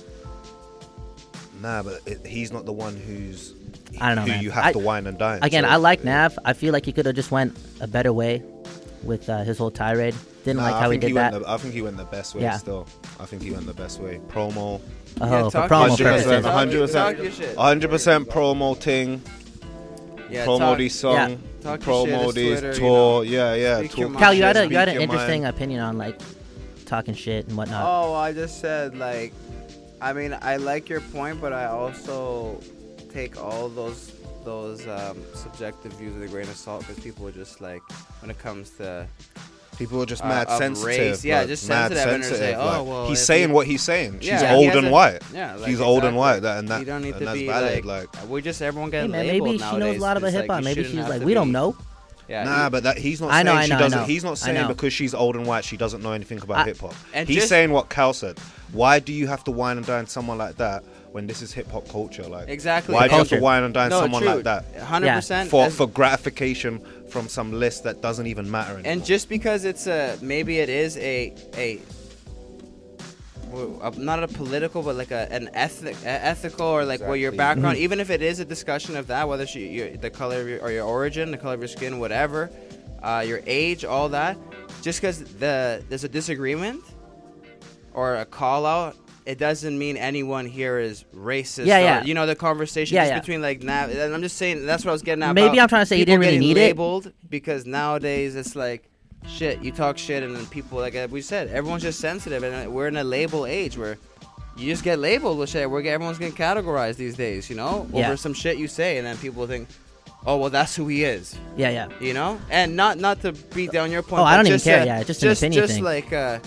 Nah, but it, he's not the one who's. I don't know, who man. you have I- to whine and dine. Again, so- I like Nav. I feel like he could have just went a better way with uh, his whole tirade. Didn't Nah, like I how he think did went that. The, I think he went the best way. Yeah. Still, I think he went the best way. Promo. Oh, Yeah, for talk promo your shit. purposes. one hundred percent, Talk your shit. one hundred percent promo thing. Yeah, promo talk- this song. yeah. Talk your shit, Promo it's this Twitter, you tour. know. Yeah, yeah. Speak your talk mind. Cal, you had a shit, you had speak an your interesting mind. opinion on like talking shit and whatnot. Oh, I just said like, I mean, I like your point, but I also take all those those um, subjective views with a grain of salt because people are just like, when it comes to People are just uh, mad of sensitive. race, yeah, like, just mad sensitive, and they're sensitive. say, oh, like, well, he's if saying you- what he's saying. She's Yeah, he old and hasn't- white. Yeah, like, She's old and exactly. white. That, and that, you don't need and to that's be valid. like, Like, we just everyone getting Hey man, labeled maybe she knows nowadays. a lot about It's hip hop. like, you Maybe shouldn't she's have like, to we don't be- know. Yeah, nah, you- but that he's not I know, saying I she know, I doesn't. know. He's not I saying know. because she's old and white, she doesn't know anything about I- hip hop. and He's just- saying what Cal said. Why do you have to whine and dine someone like that when this is hip hop culture? Like, Exactly. Why do you have Culture. to whine and dine No, someone true. like that? one hundred percent. For As- for gratification from some list that doesn't even matter anymore. And just because it's a maybe it is a a well, uh, not a political but like a an ethic uh, ethical or like what your Exactly. background, Mhm. even if it is a discussion of that, whether she your, the color of your, or your origin, the color of your skin, whatever, uh, your age, all that, just because the there's a disagreement or a call out, it doesn't mean anyone here is racist. Yeah, or, yeah. You know, the conversation Yeah, just yeah. between like Nav. And I'm just saying that's what I was getting at. Maybe about I'm trying to say you people didn't really getting need it. labeled because nowadays it's like shit. You talk shit and then people like we said, everyone's just sensitive, and we're in a label age where you just get labeled with shit. We're get- everyone's getting categorized these days. You know, over Yeah. some shit you say, and then people think, oh well, that's who he is. Yeah, yeah. You know, and not not to beat down your point. Oh, I but don't even just care, a- yeah, just an just opinion just thing. like a,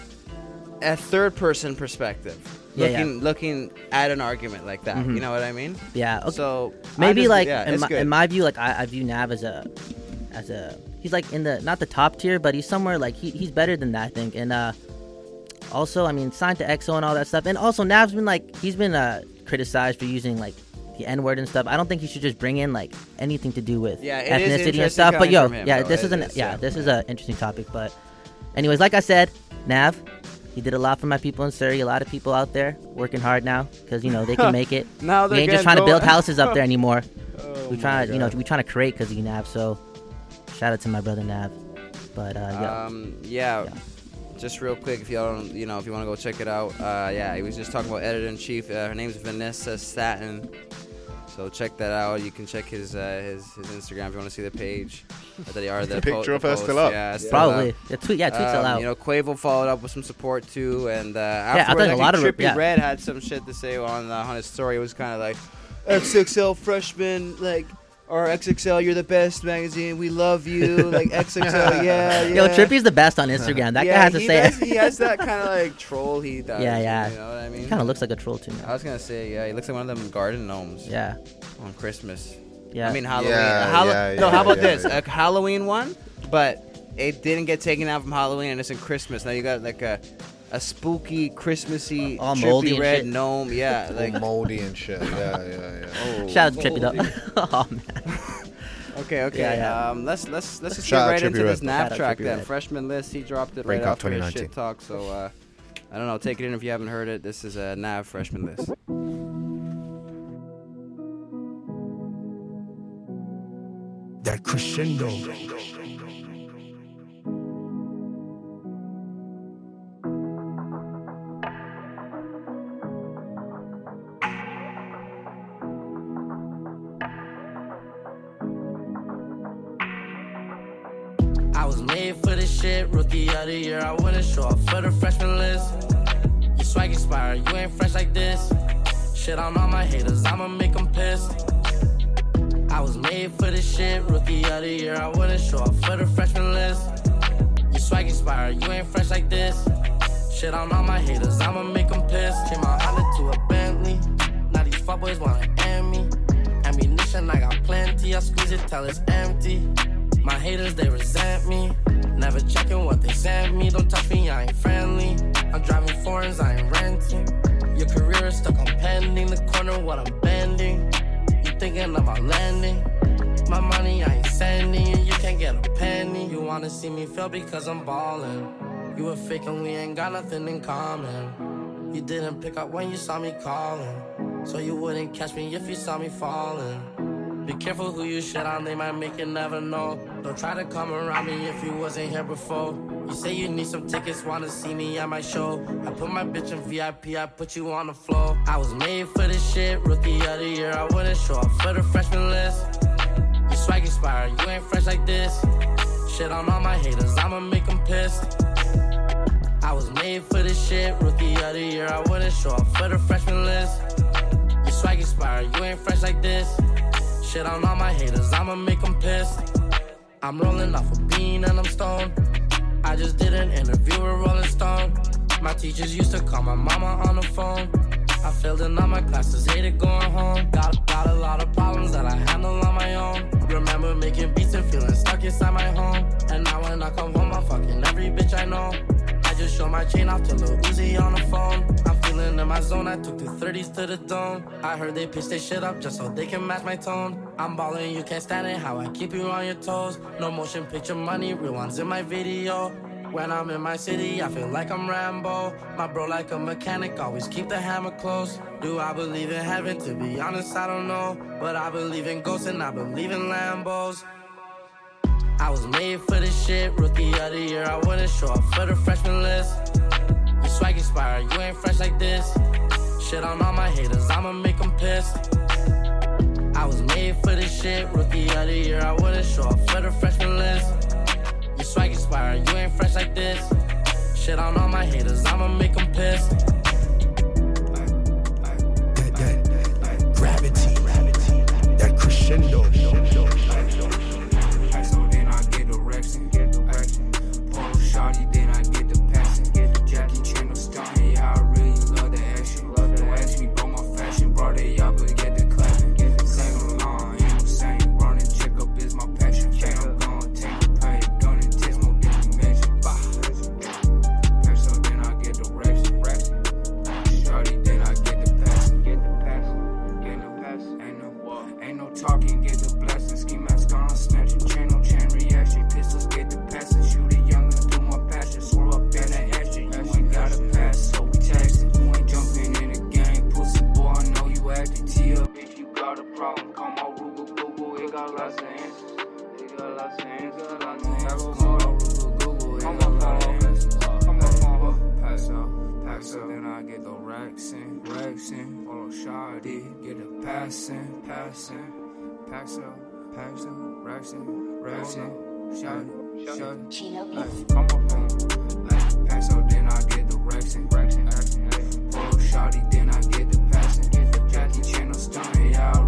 a third person perspective. Yeah, yeah. looking looking at an argument like that. Mhm. You know what I mean? Yeah. Okay. So I maybe just- like yeah, in, it's my, good. in my view, like I, I view Nav as a as a he's like in the not the top tier, but he's somewhere like he, he's better than that, I think. And uh, also, I mean, signed to X O and all that stuff. And also, Nav's been like he's been uh, criticized for using like the N word and stuff. I don't think he should just bring in like anything to do with Yeah, it is ethnicity and interesting stuff. But coming yo, from him, yeah, though. this It is an is, yeah, yeah. this is an interesting topic. But anyways, like I said, Nav. He did a lot for my people in Surrey. A lot of people out there working hard now because you know they can make it. Now we they're ain't just getting trying to build going. houses up there anymore. Oh we my trying to, you know, God. we trying to create because of you, Nav. So shout out to my brother Nav. But uh, yeah, Um, yeah, just real quick, if y'all don't, you know, if you want to go check it out, uh, yeah, he was just talking about editor in chief. Uh, her name's Vanessa Staten. So check that out. You can check his uh, his his Instagram if you want to see the page. Or that he are the The picture po- of the her post. still up? Yeah, it's still Probably. up. Yeah, tweet- yeah, tweet's still Um, out. You know, Quavo followed up with some support too, and uh, I afterwards, think a lot of Trippie yeah. Red had some shit to say on uh, on his story. It was kind of like, X X L freshman, like, or X X L, you're the best magazine. We love you. Like, X X L, yeah, yeah. Yo, Trippy's the best on Instagram. That yeah, guy has to he say does, it. He has that kind of, like, troll he does. Yeah, yeah. You know what I mean? He kind of looks like a troll, too. Man. I was going to say, yeah, he looks like one of them garden gnomes. Yeah. On Christmas. Yeah. I mean, Halloween. Yeah, Hallo- yeah, yeah, no, how about yeah, this? yeah. A Halloween one, but it didn't get taken out from Halloween, and it's in Christmas. Now you got, like, a... A spooky, Christmassy, all moldy trippy and red shit. gnome. Yeah, like All moldy and shit. Yeah, yeah, yeah. Oh, Shout out to Trippy though. Oh man. Okay, okay. Yeah, yeah. Um, let's let's let's just Shout get out right Trippie into Red. this Shout nap out track Trippie then. Red. Freshman list, he dropped it right Breakout after his twenty nineteen. shit talk. So uh, I don't know. Take it in if you haven't heard it. This is a Nav freshman list. That crescendo. I was made for this shit, rookie of the year. I wouldn't show up for the freshman list. Your swag expired, you ain't fresh like this. Shit on all my haters, I'ma make them pissed. I was made for this shit, rookie of the year. I wouldn't show up for the freshman list. Your swag expired, you ain't fresh like this. Shit on all my haters, I'ma make them pissed. Change my Honda to a Bentley. Now these fuckboys wanna end me. Ammunition, I got plenty. I squeeze it till it's empty. My haters, they resent me. Never checking what they sent me. Don't touch me, I ain't friendly. I'm driving foreigns, I ain't renting. Your career is stuck on pending. The corner, what I'm bending. You thinking about landing. My money, I ain't sending you. You can't get a penny. You wanna see me fail because I'm ballin'. You a fake and we ain't got nothing in common. You didn't pick up when you saw me calling. So you wouldn't catch me if you saw me falling. Be careful who you shit on, they might make you never know. Don't try to come around me if you wasn't here before. You say you need some tickets, wanna see me at my show. I put my bitch in V I P, I put you on the floor. I was made for this shit, rookie of the year. I wouldn't show up for the freshman list. Your swag expired, you ain't fresh like this. Shit on all my haters, I'ma make them pissed. I was made for this shit, rookie of the year. I wouldn't show up for the freshman list. Your swag expired, you ain't fresh like this. Shit on all my haters, I'ma make them pissed. I'm rolling off a bean and I'm stoned. I just did an interview with Rolling Stone. My teachers used to call my mama on the phone. I failed in all my classes, hated going home. Got, got a lot of problems that I handle on my own. Remember making beats and feeling stuck inside my home. And now when I come home, I'm fucking every bitch I know. I just show my chain off to Lil Uzi on the phone. I'm feeling in my zone, I took the thirties to the dome. I heard they pitch their shit up just so they can match my tone. I'm ballin', you can't stand it, how I keep you on your toes. No motion picture money, real ones in my video. When I'm in my city, I feel like I'm Rambo. My bro like a mechanic, always keep the hammer close. Do I believe in heaven? To be honest, I don't know. But I believe in ghosts and I believe in Lambos. I was made for this shit, rookie of the year. I wouldn't show up for the freshman list. Your swag expired, you ain't fresh like this. Shit on all my haters, I'ma make them pissed. I was made for this shit, rookie of the year. I wouldn't show up for the freshman list. Your swag expired, you ain't fresh like this. Shit on all my haters, I'ma make them pissed. That, that, gravity, that crescendo. So then I get direction, get direction. Polo shawty, then I get the passion. Jackie Chan, no stunning, yeah, I really love the action. Don't ask me about my fashion, brought it up, but get the clapping. Sing along, ain't no saying, running, check up is my passion. Fam, I'm gonna take the pay, gun and test, more than you mentioned. Bah. So then I get direction, shawty, then I get the passion. Get the passion, get the passion. Ain't no, ain't no talking, get the blessing. Ski mask on, snatching, chain on chain reaction. Pistols get the passing, shoot it young and do my passion. Swirl up in the action, you ain't got a pass, so we taxing. You ain't jumping in the game, pussy boy, I know you acting. Tee up if you got a problem, come on, Google, Google, it got lots of answers. It got lots of answers, lots of answers. Come on, Google, Google, it got lots of answers. Come on, pass out, pass out, then I get the racks in, racks in. Follow shawty, get the passing, passing. Packs up, packs up, racks in, racks in. Shawty, shawty, like, come on, like, pass out, then I get the racks in, racks in, racks in. Follow shawty, then I get the passing. Jackie Chan, no stunning, yeah, I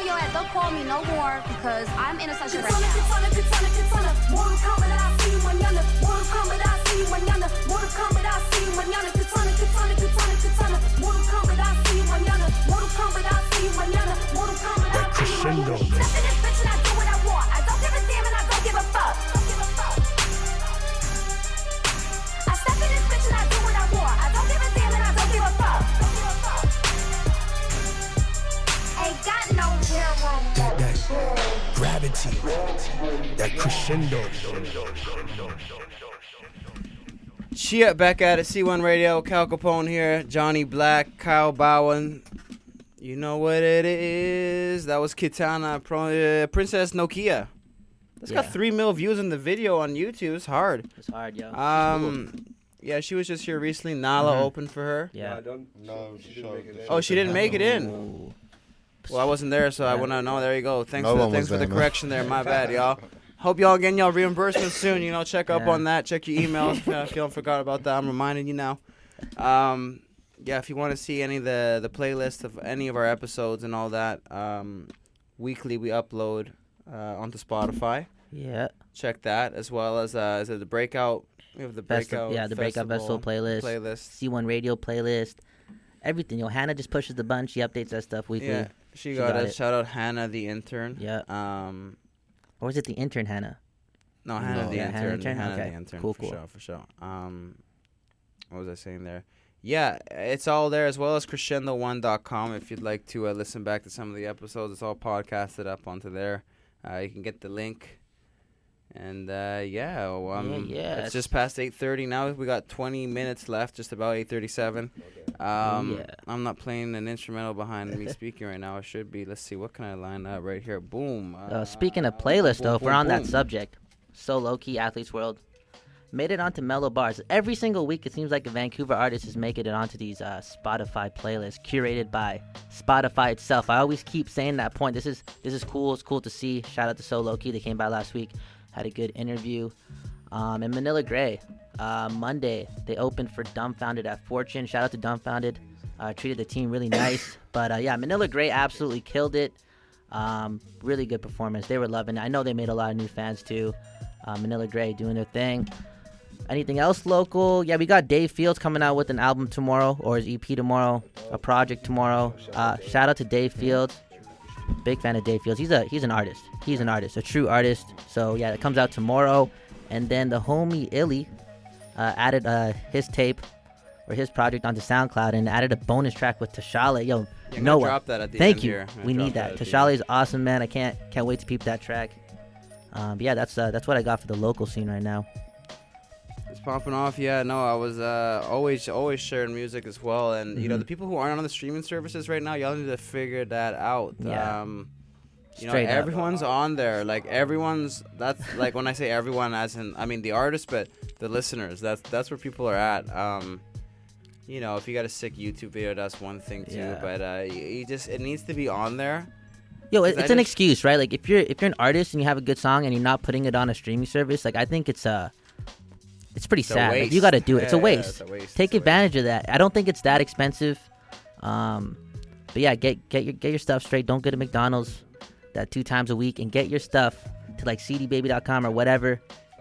your ass. Don't call me no more because I'm in a session right Katana, now. katana, katana, katana. Mortal Kombat, I see you mañana. Mortal Kombat, I see you mañana. Mortal Kombat, I see you mañana. Katana, katana, katana, katana. Mortal Kombat, I see you mañana. Mortal Kombat, I see you mañana. Mortal Kombat, I see you mañana. Step in this bitch and I do what I want. I don't give a damn and I don't give a fuck. Don't give a fuck. I step in this bitch and I do what I want. I don't give a damn and I don't give a fuck. Don't give a fuck. Ain't got no hero. That, that gravity, that crescendo. Chia back at it, C one Radio, Cal Capone here, Johnny Black, Kyle Bowen. You know what it is. That was Kitana, Pro, uh, Princess Nokia. That's Yeah. got three mil views in the video on YouTube. It's hard. It's hard, yo. Um, yeah, she was just here recently. Nala Mhm. opened for her. Yeah. No, she didn't make it in. Oh, she didn't make it in. Well, I wasn't there, so I wouldn't know. There you go. Thanks No for the, one thanks was for the there, man. correction there. My bad, y'all. Hope y'all getting y'all reimbursement soon. You know, check up Yeah. on that. Check your emails. Uh, if you don't forgot about that, I'm reminding you now. Um, yeah, if you want to see any of the the playlist of any of our episodes and all that, um, weekly we upload uh, onto Spotify. Yeah. Check that as well as uh, is it the breakout? We have the Best breakout. of, yeah, the Breakout Festival playlist. Playlist. C one Radio playlist. Everything. Yo, Hannah just pushes the bunch. She updates that stuff weekly. Yeah, she, got, it. Shout out Hannah, the intern. Yeah. Um, or was it the intern Hannah? No, Hannah No. the Yeah, intern. Hannah intern? Hannah Okay. the intern. Cool, for cool. sure, for sure. Um, what was I saying there? Yeah, it's all there as well as crescendo one dot com if you'd like to uh, listen back to some of the episodes. It's all podcasted up onto there. Uh, you can get the link. And uh, yeah, well, um, Yeah, yeah. it's just past eight thirty now. We got twenty minutes left, just about eight thirty-seven. Um, Yeah. I'm not playing an instrumental behind me speaking right now. I should be. Let's see, what can I line up right here? Boom. Uh, Uh, speaking of playlist, though, if boom, we're on that boom. subject, so low key, Athletes World made it onto Mellow Bars. Every single week, it seems like a Vancouver artist is making it onto these uh, Spotify playlists curated by Spotify itself. I always keep saying that point. This is this is cool. It's cool to see. Shout out to So Low Key. They came by last week, had a good interview. Um, and Manila Gray, uh, Monday they opened for Dumbfounded at Fortune. Shout out to Dumbfounded. Uh, treated the team really nice. But uh, yeah, Manila Gray absolutely killed it. Um, really good performance. They were loving it. I know they made a lot of new fans too. Uh, Manila Gray doing their thing. Anything else local? Yeah, we got Dave Fields coming out with an album tomorrow, or his E P tomorrow, a project tomorrow. Uh, shout out to Dave Fields. Big fan of Dave Fields. He's a he's an artist. He's an artist, a true artist. So yeah, it comes out tomorrow. And then the homie Illy uh, added uh, his tape or his project onto SoundCloud and added a bonus track with Tashala. Yo, Yeah, I'm gonna Noah, drop that at the thank end you. here. I'm gonna We drop need that that. at the Tashala is awesome, man. I can't can't wait to peep that track. Um, but yeah, that's uh, that's what I got for the local scene right now. It's popping off. Yeah, no, I was uh, always always sharing music as well. And, you know, Mhm. the people who aren't on the streaming services right now, y'all need to figure that out. Yeah. Um, you Straight know, up. everyone's on there. Like, everyone's, that's, like, when I say everyone, as in, I mean, the artists, but the listeners. That's that's where people are at. Um, you know, if you got a sick YouTube video, that's one thing, too. Yeah. But uh, you, you just, it needs to be on there. Yo, it, 'Cause I it's an just- excuse, right? Like if you're if you're an artist and you have a good song and you're not putting it on a streaming service, like I think it's uh it's pretty It's a sad. Like, you waste. got to do it. It's a Yeah, waste. it's a waste. Take advantage of that. I don't think it's that expensive. Um, but yeah, get get your get your stuff straight. Don't go to McDonald's that two times a week and get your stuff to like c d baby dot com or whatever.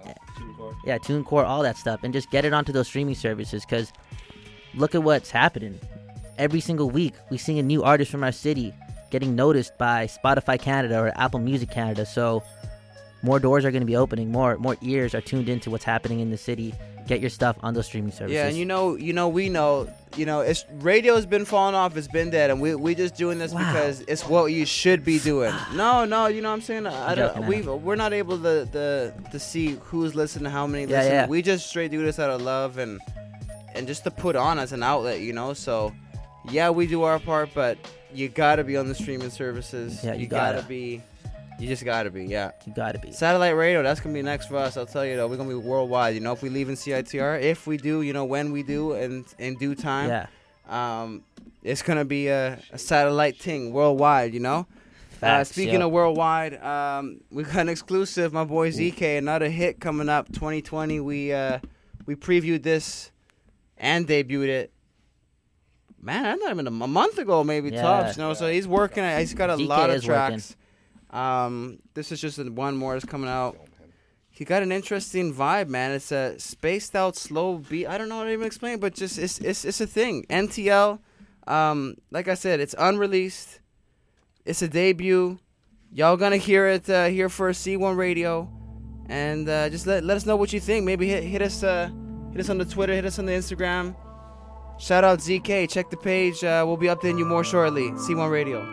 Yeah, TuneCore, all that stuff, and just get it onto those streaming services. Cause look at what's happening. Every single week, we see a new artist from our city getting noticed by Spotify Canada or Apple Music Canada. So more doors are going to be opening. More more ears are tuned into what's happening in the city. Get your stuff on those streaming services. Yeah, and you know, you know, we know, you know, it's radio's been falling off, it's been dead, and we we just doing this Wow. because it's what you should be doing. No, no, you know what I'm saying? I I'm don't, joking, I we know. we're not able to the to see who's listening, how many Yeah, listen. yeah. We just straight do this out of love and and just to put on as an outlet, you know. So yeah, we do our part, but you gotta be on the streaming services. Yeah, you gotta. gotta. be. You just gotta be, yeah. You gotta be. Satellite radio, that's gonna be next for us. I'll tell you though, we're gonna be worldwide. You know, if we leave in C I T R, if we do, you know, when we do, and in due time, Yeah. um, it's gonna be a, a satellite thing worldwide. You know. Facts, uh, speaking yeah. of worldwide, um, we got an exclusive. My boy Z K, another hit coming up, twenty twenty. We uh, we previewed this and debuted it. man, not even a m- month ago, maybe Yeah. tops. You know, so he's working. He's got a D K lot of is working. tracks. Um, this is just one more that's coming out. He got an interesting vibe, man. It's a spaced out, slow beat. I don't know how to even explain, but just it's it's it's a thing. N T L, um, like I said, it's unreleased. It's a debut. Y'all gonna hear it uh, here for C one Radio, and uh, just let let us know what you think. Maybe hit hit us uh, hit us on the Twitter, hit us on the Instagram. Shout out Z K. Check the page. Uh, we'll be updating you more shortly. C one Radio.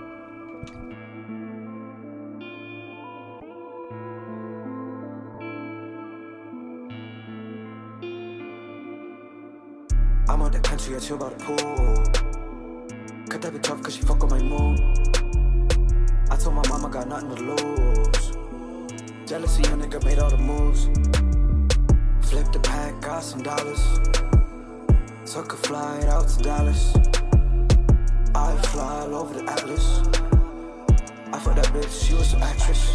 I'm out the country, I chill by the pool. Cut that bitch off cause she fuck on my mood. I told my mama got nothing to lose. Jealousy, your nigga made all the moves. Flip the pack, got some dollars. Took a flight out to Dallas. I fly all over the Atlas. I fucked that bitch, she was an actress.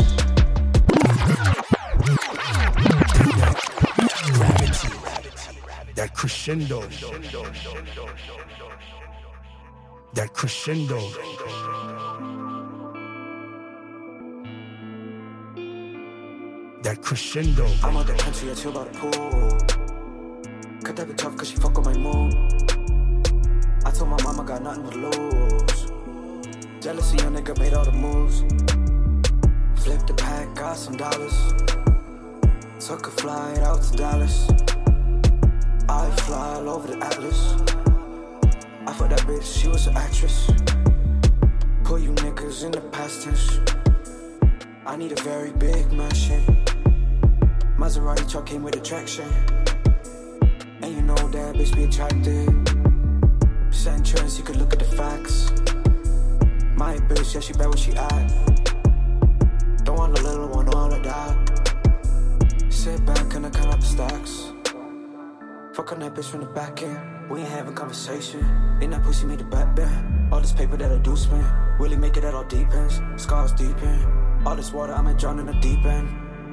Gravity. That crescendo. That crescendo. That crescendo. I'm out the country, I chill by the pool. Cut that bitch off cause she fuck on my mood. I told my mama got nothing to lose. Jealousy, your nigga made all the moves. Flip the pack, got some dollars. Took a flight out to Dallas. I fly all over the Atlas. I fucked that bitch, she was an actress. Put you niggas in the past tense. I need a very big mansion. Maserati truck came with attraction. And you know that bitch be attracted. Setting trends, you could look at the facts. My bitch, yeah, she bad where she at. Don't want the little one, don't wanna die. Sit back and I count up the stacks. Fuck on that bitch from the back end. We ain't having conversation. In that pussy made the back bend. All this paper that I do spend. Really make it at all deep ends. Scars deep in. All this water, I'm drown in the deep end.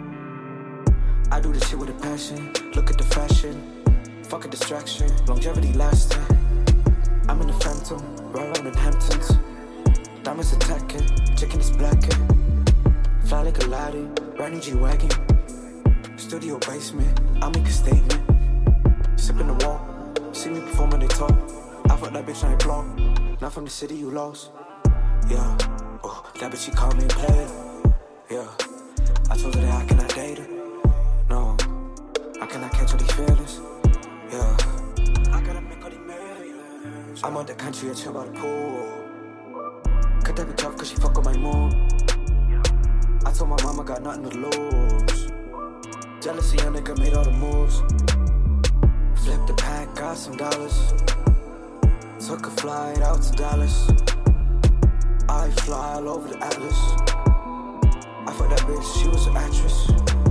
I do this shit with a passion. Look at the fashion. Fuck a distraction. Longevity lasting. I'm in the Phantom. Right around in Hamptons. Diamonds attacking. Chicken is blacking. Fly like Aladdin. Brand new G-Wagon. Studio basement. I make a statement. Sipping the wall. See me perform when they talk. I fuck that bitch on a block. Not from the city you lost. Yeah. Oh, that bitch she called me and played. Yeah. I told her that I cannot date her. No. I cannot catch all these feelings. Yeah. I gotta make all these millions. I'm out the country, I chill by the pool. Cut that bitch off cause she fuck on my mood. I told my mama got nothing to lose. Jealousy, your nigga made all the moves. Flip the pack, got some dollars. Took a flight out to Dallas. I fly all over the Atlas. I fucked that bitch, she was an actress.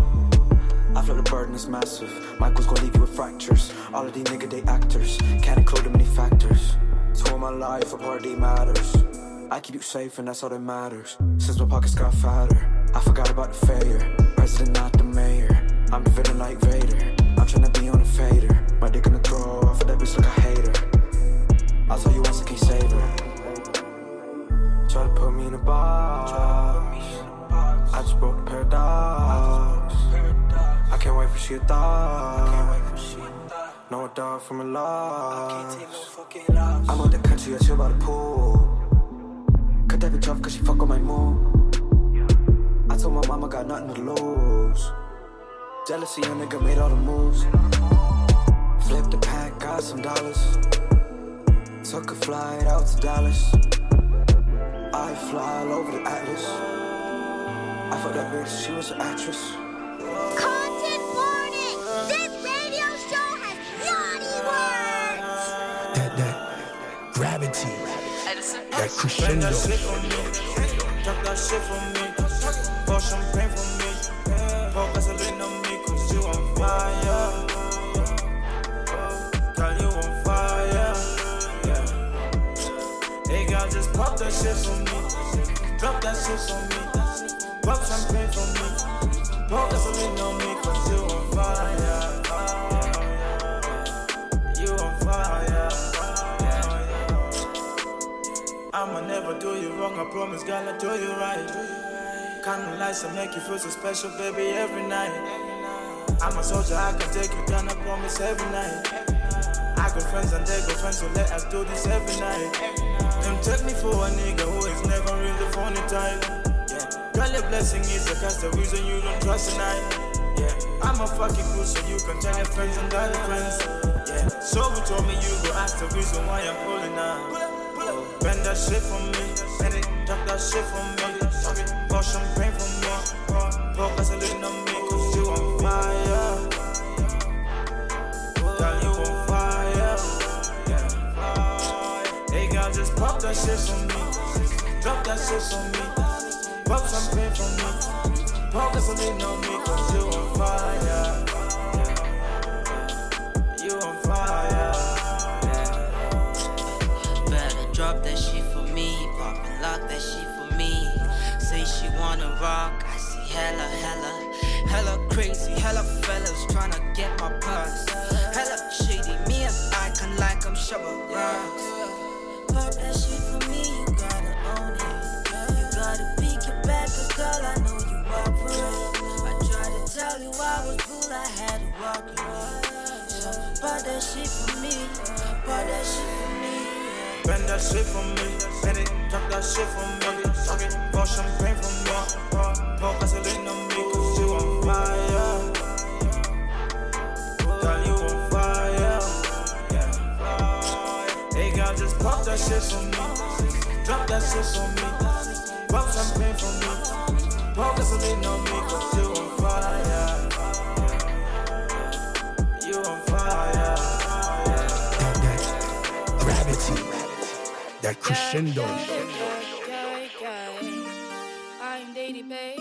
I flip the burden, it's massive. Michael's gonna leave you with fractures. All of these nigga, they actors. Can't include the many factors. To my life, a party matters. I keep you safe and that's all that matters. Since my pockets got fatter, I forgot about the failure. President, not the mayor. I'm the villain like Vader. I'm tryna be on a fader. My dick in the throw, I for that bitch like a hater. I'll tell you once I can't save her. Try to put me in a box. I just broke the paradox. I can't wait for shit dog. No dog from a loss. I'm out the country, I chill by the pool. Cut that bitch off cause she fuck on my mood. I told my mama got nothing to lose. Jealousy, your nigga made all the moves. Flip the pack, got some dollars. Took a flight out to Dallas. I fly all over the Atlas. I fucked that bitch, she was an actress. Content warning! This radio show has naughty words! That, that gravity. That crescendo. Drop that shit for me. Drop that shit for me. Pour champagne for me. Pour gasoline on me cause you on fire. Girl, you on fire. Yeah. Hey girl, just pop that shit for me. Drop that shit for me. Pop champagne for me. Pour gasoline on me cause you on fire. You on fire. I'ma never do you wrong, I promise, girl, I'll do you right. Kind of lights that make you feel so special, baby, every night. I'm a soldier, I can take you down, I promise, every night. I got friends and they got friends, so let us do this every night. Don't take me for a nigga who is never really funny type. Yeah, girl, your blessing is the cause the reason you don't trust tonight. Yeah, I'm a fucking good, so you can tell your friends and other friends. Yeah, so you told me you go ask the reason why I'm pulling out. Bend that shit for me, bend it, talk that shit for me. Pour champagne for me, pour gasoline on me, cause you on fire. Girl, you on fire. Hey girl, just pop that shit for me, drop that shit for me, pop champagne for me, pour gasoline on me, cause you on fire. You on fire. Better drop that shit for me, pop and lock that shit for me. Say she wanna rock, I see hella, hella, hella crazy, hella fellas tryna get my purse. Hella shady, me and icon like I'm Shabba Rocks. Pop that shit for me, you gotta own it. You gotta peek your back, cause girl, I know you operate. I tried to tell you I was cool, I had to walk you. So pop that shit for me, pop that shit for me. Bend that shit for me, bend it, talk that shit for me. Pour champagne for me, pour gasoline on me, cause you on fire. Girl, you on fire. Hey girl, just pop that shit for me, drop that shit for me, pop champagne for me, pour gasoline on me, cause you on fire. You on fire. Gravity, that crescendo. I'm Daddy Babe.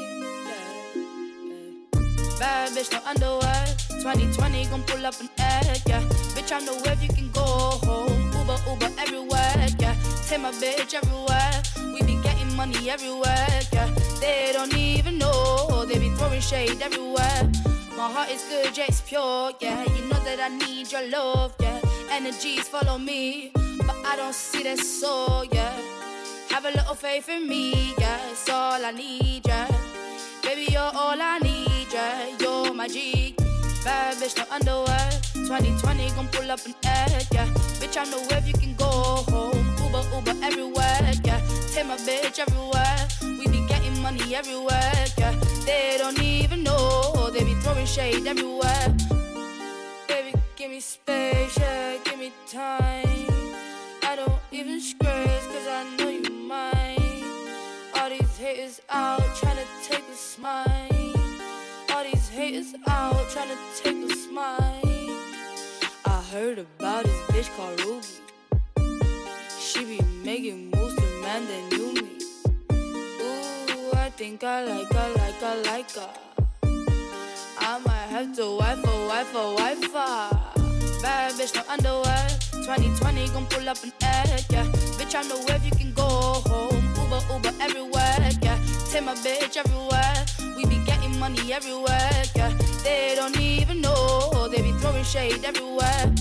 Bad bitch, no underwear. twenty twenty gon' pull up an egg, yeah. Bitch, I know if you can go home. Uber, Uber everywhere, yeah. Take my bitch everywhere. We be getting money everywhere, yeah. They don't even know. They be throwing shade everywhere. My heart is good, yeah, it's pure, yeah. You know that I need your love, yeah. Energies follow me, but I don't see that soul, yeah. Have a little faith in me, yeah. It's all I need, yeah. Baby, you're all I need, yeah. You're my G. Bad bitch, no underwear. twenty twenty gon' pull up an egg, yeah. Bitch, I know if you can go home. Uber, Uber everywhere, yeah. Take my bitch everywhere. We be getting money everywhere, yeah. They don't even know. They be throwing shade everywhere. Baby, give me space, yeah. Give me time. I don't even scratch, cause I know you mine. All these haters out tryna take a smile. All these haters out tryna take a smile. I heard about this bitch called Ruby. She be making moves to man that knew me. Ooh, I think I like her, like her, like her. I might have to wife her, wife her, wife her. Bad bitch, no underwear. twenty twenty gon' pull up an egg, yeah. Bitch, I know if you can go home. Uber, Uber everywhere, yeah. Take my bitch everywhere. We be getting money everywhere, yeah. They don't even know. They be throwing shade everywhere.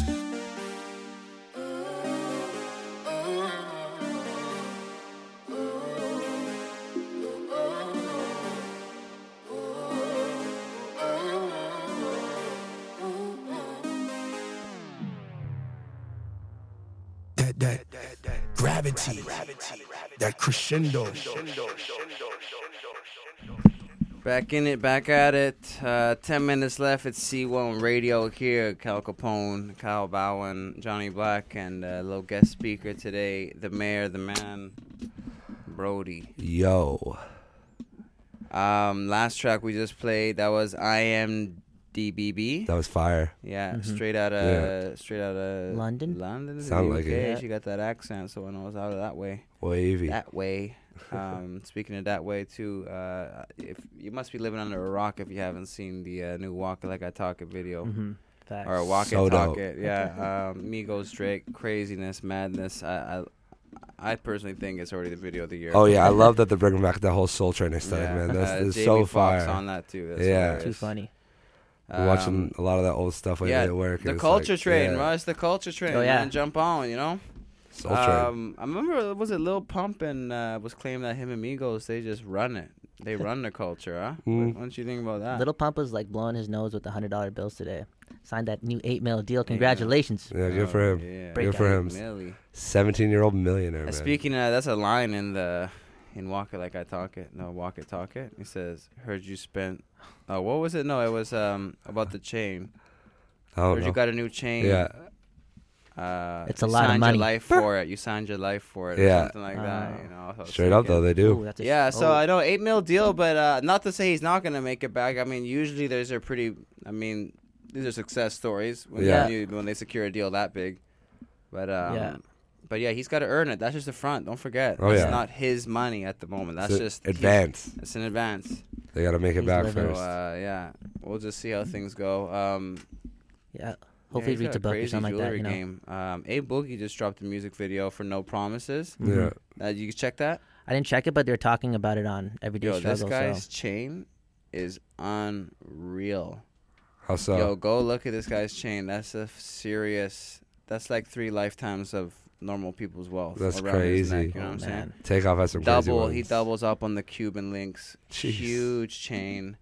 That, that, that, that gravity, that crescendo. Back in it, back at it. Uh, ten minutes left. It's C one Radio here. Cal Capone, Kyle Bowen, Johnny Black, and a little guest speaker today, the mayor, the man, Brody. Yo. Um, last track we just played, that was I M D B B. That was fire. Yeah, Mhm. straight out of Yeah. straight out of London? London. Sound the like U K. it. She got that accent, so I know it's out of that way. Wavy. That way. Um, speaking of that way too, uh, if you must be living under a rock if you haven't seen the uh, new Walk It Like I Talk It video, Mhm. Facts. or Walk So It Talk dope. It. Yeah, um, Migos, Drake, craziness, madness. I, I, I personally think it's already the video of the year. Oh yeah, I love that they're bringing back the whole Soul Train aesthetic, Yeah. man. That's, Uh, that's Jamie so Foxx fire. on that too. That's yeah, hilarious. Too funny. We're watching Um, a lot of that old stuff lately yeah, at work. the and it's culture like, train, yeah. bro. It's the culture train. Oh, yeah. Man, jump on, you know. Soul Train. Um, I remember, was it Lil Pump and uh, was claiming that him and Migos, they just run it. They run the culture, huh? Mm. What, what don't you think about that? Little Pump was like blowing his nose with the hundred dollar bills today. Signed that new eight mil deal. Congratulations. Yeah, good for him. yeah. Good for him. Millie. seventeen-year-old millionaire, Uh, man. Speaking of, that's a line in the in Walk It Like I Talk It. No, Walk It Talk It. He says, "Heard you spent." Oh, what was it? No, it was um about the chain. I don't Heard know. you got a new chain. Yeah. Uh, It's a you lot of signed money. Your life for it. You signed your life for it. Or Yeah. something like that. You know. I was Straight up, thinking- though, they do. Ooh, that's a- Yeah, so oh. I know eight mil deal, but uh, not to say he's not gonna make it back. I mean, usually those are pretty. I mean, these are success stories when Yeah. you, when they secure a deal that big. But um, Yeah. but yeah, he's got to earn it. That's just the front. Don't forget. Oh, That's yeah. not his money at the moment. That's It's a just advance. he's- It's an advance. They got to make it He's back living. So first. uh, yeah, we'll just see how things go. Um, Yeah. yeah, Hopefully he's he reads got a book or crazy something like that. jewelry You know. game. Um, A Boogie just dropped a music video for No Promises. Yeah. Uh, you can check that. I didn't check it, but they're talking about it on Everyday Yo, Struggle. this guy's So. chain is unreal. How so? Yo, go look at this guy's chain. That's a serious. That's like three lifetimes of normal people's wealth. That's around his crazy. neck, you know what I'm saying? Man. Takeoff has some crazy Double. ones. He doubles up on the Cuban links. Jeez. Huge chain.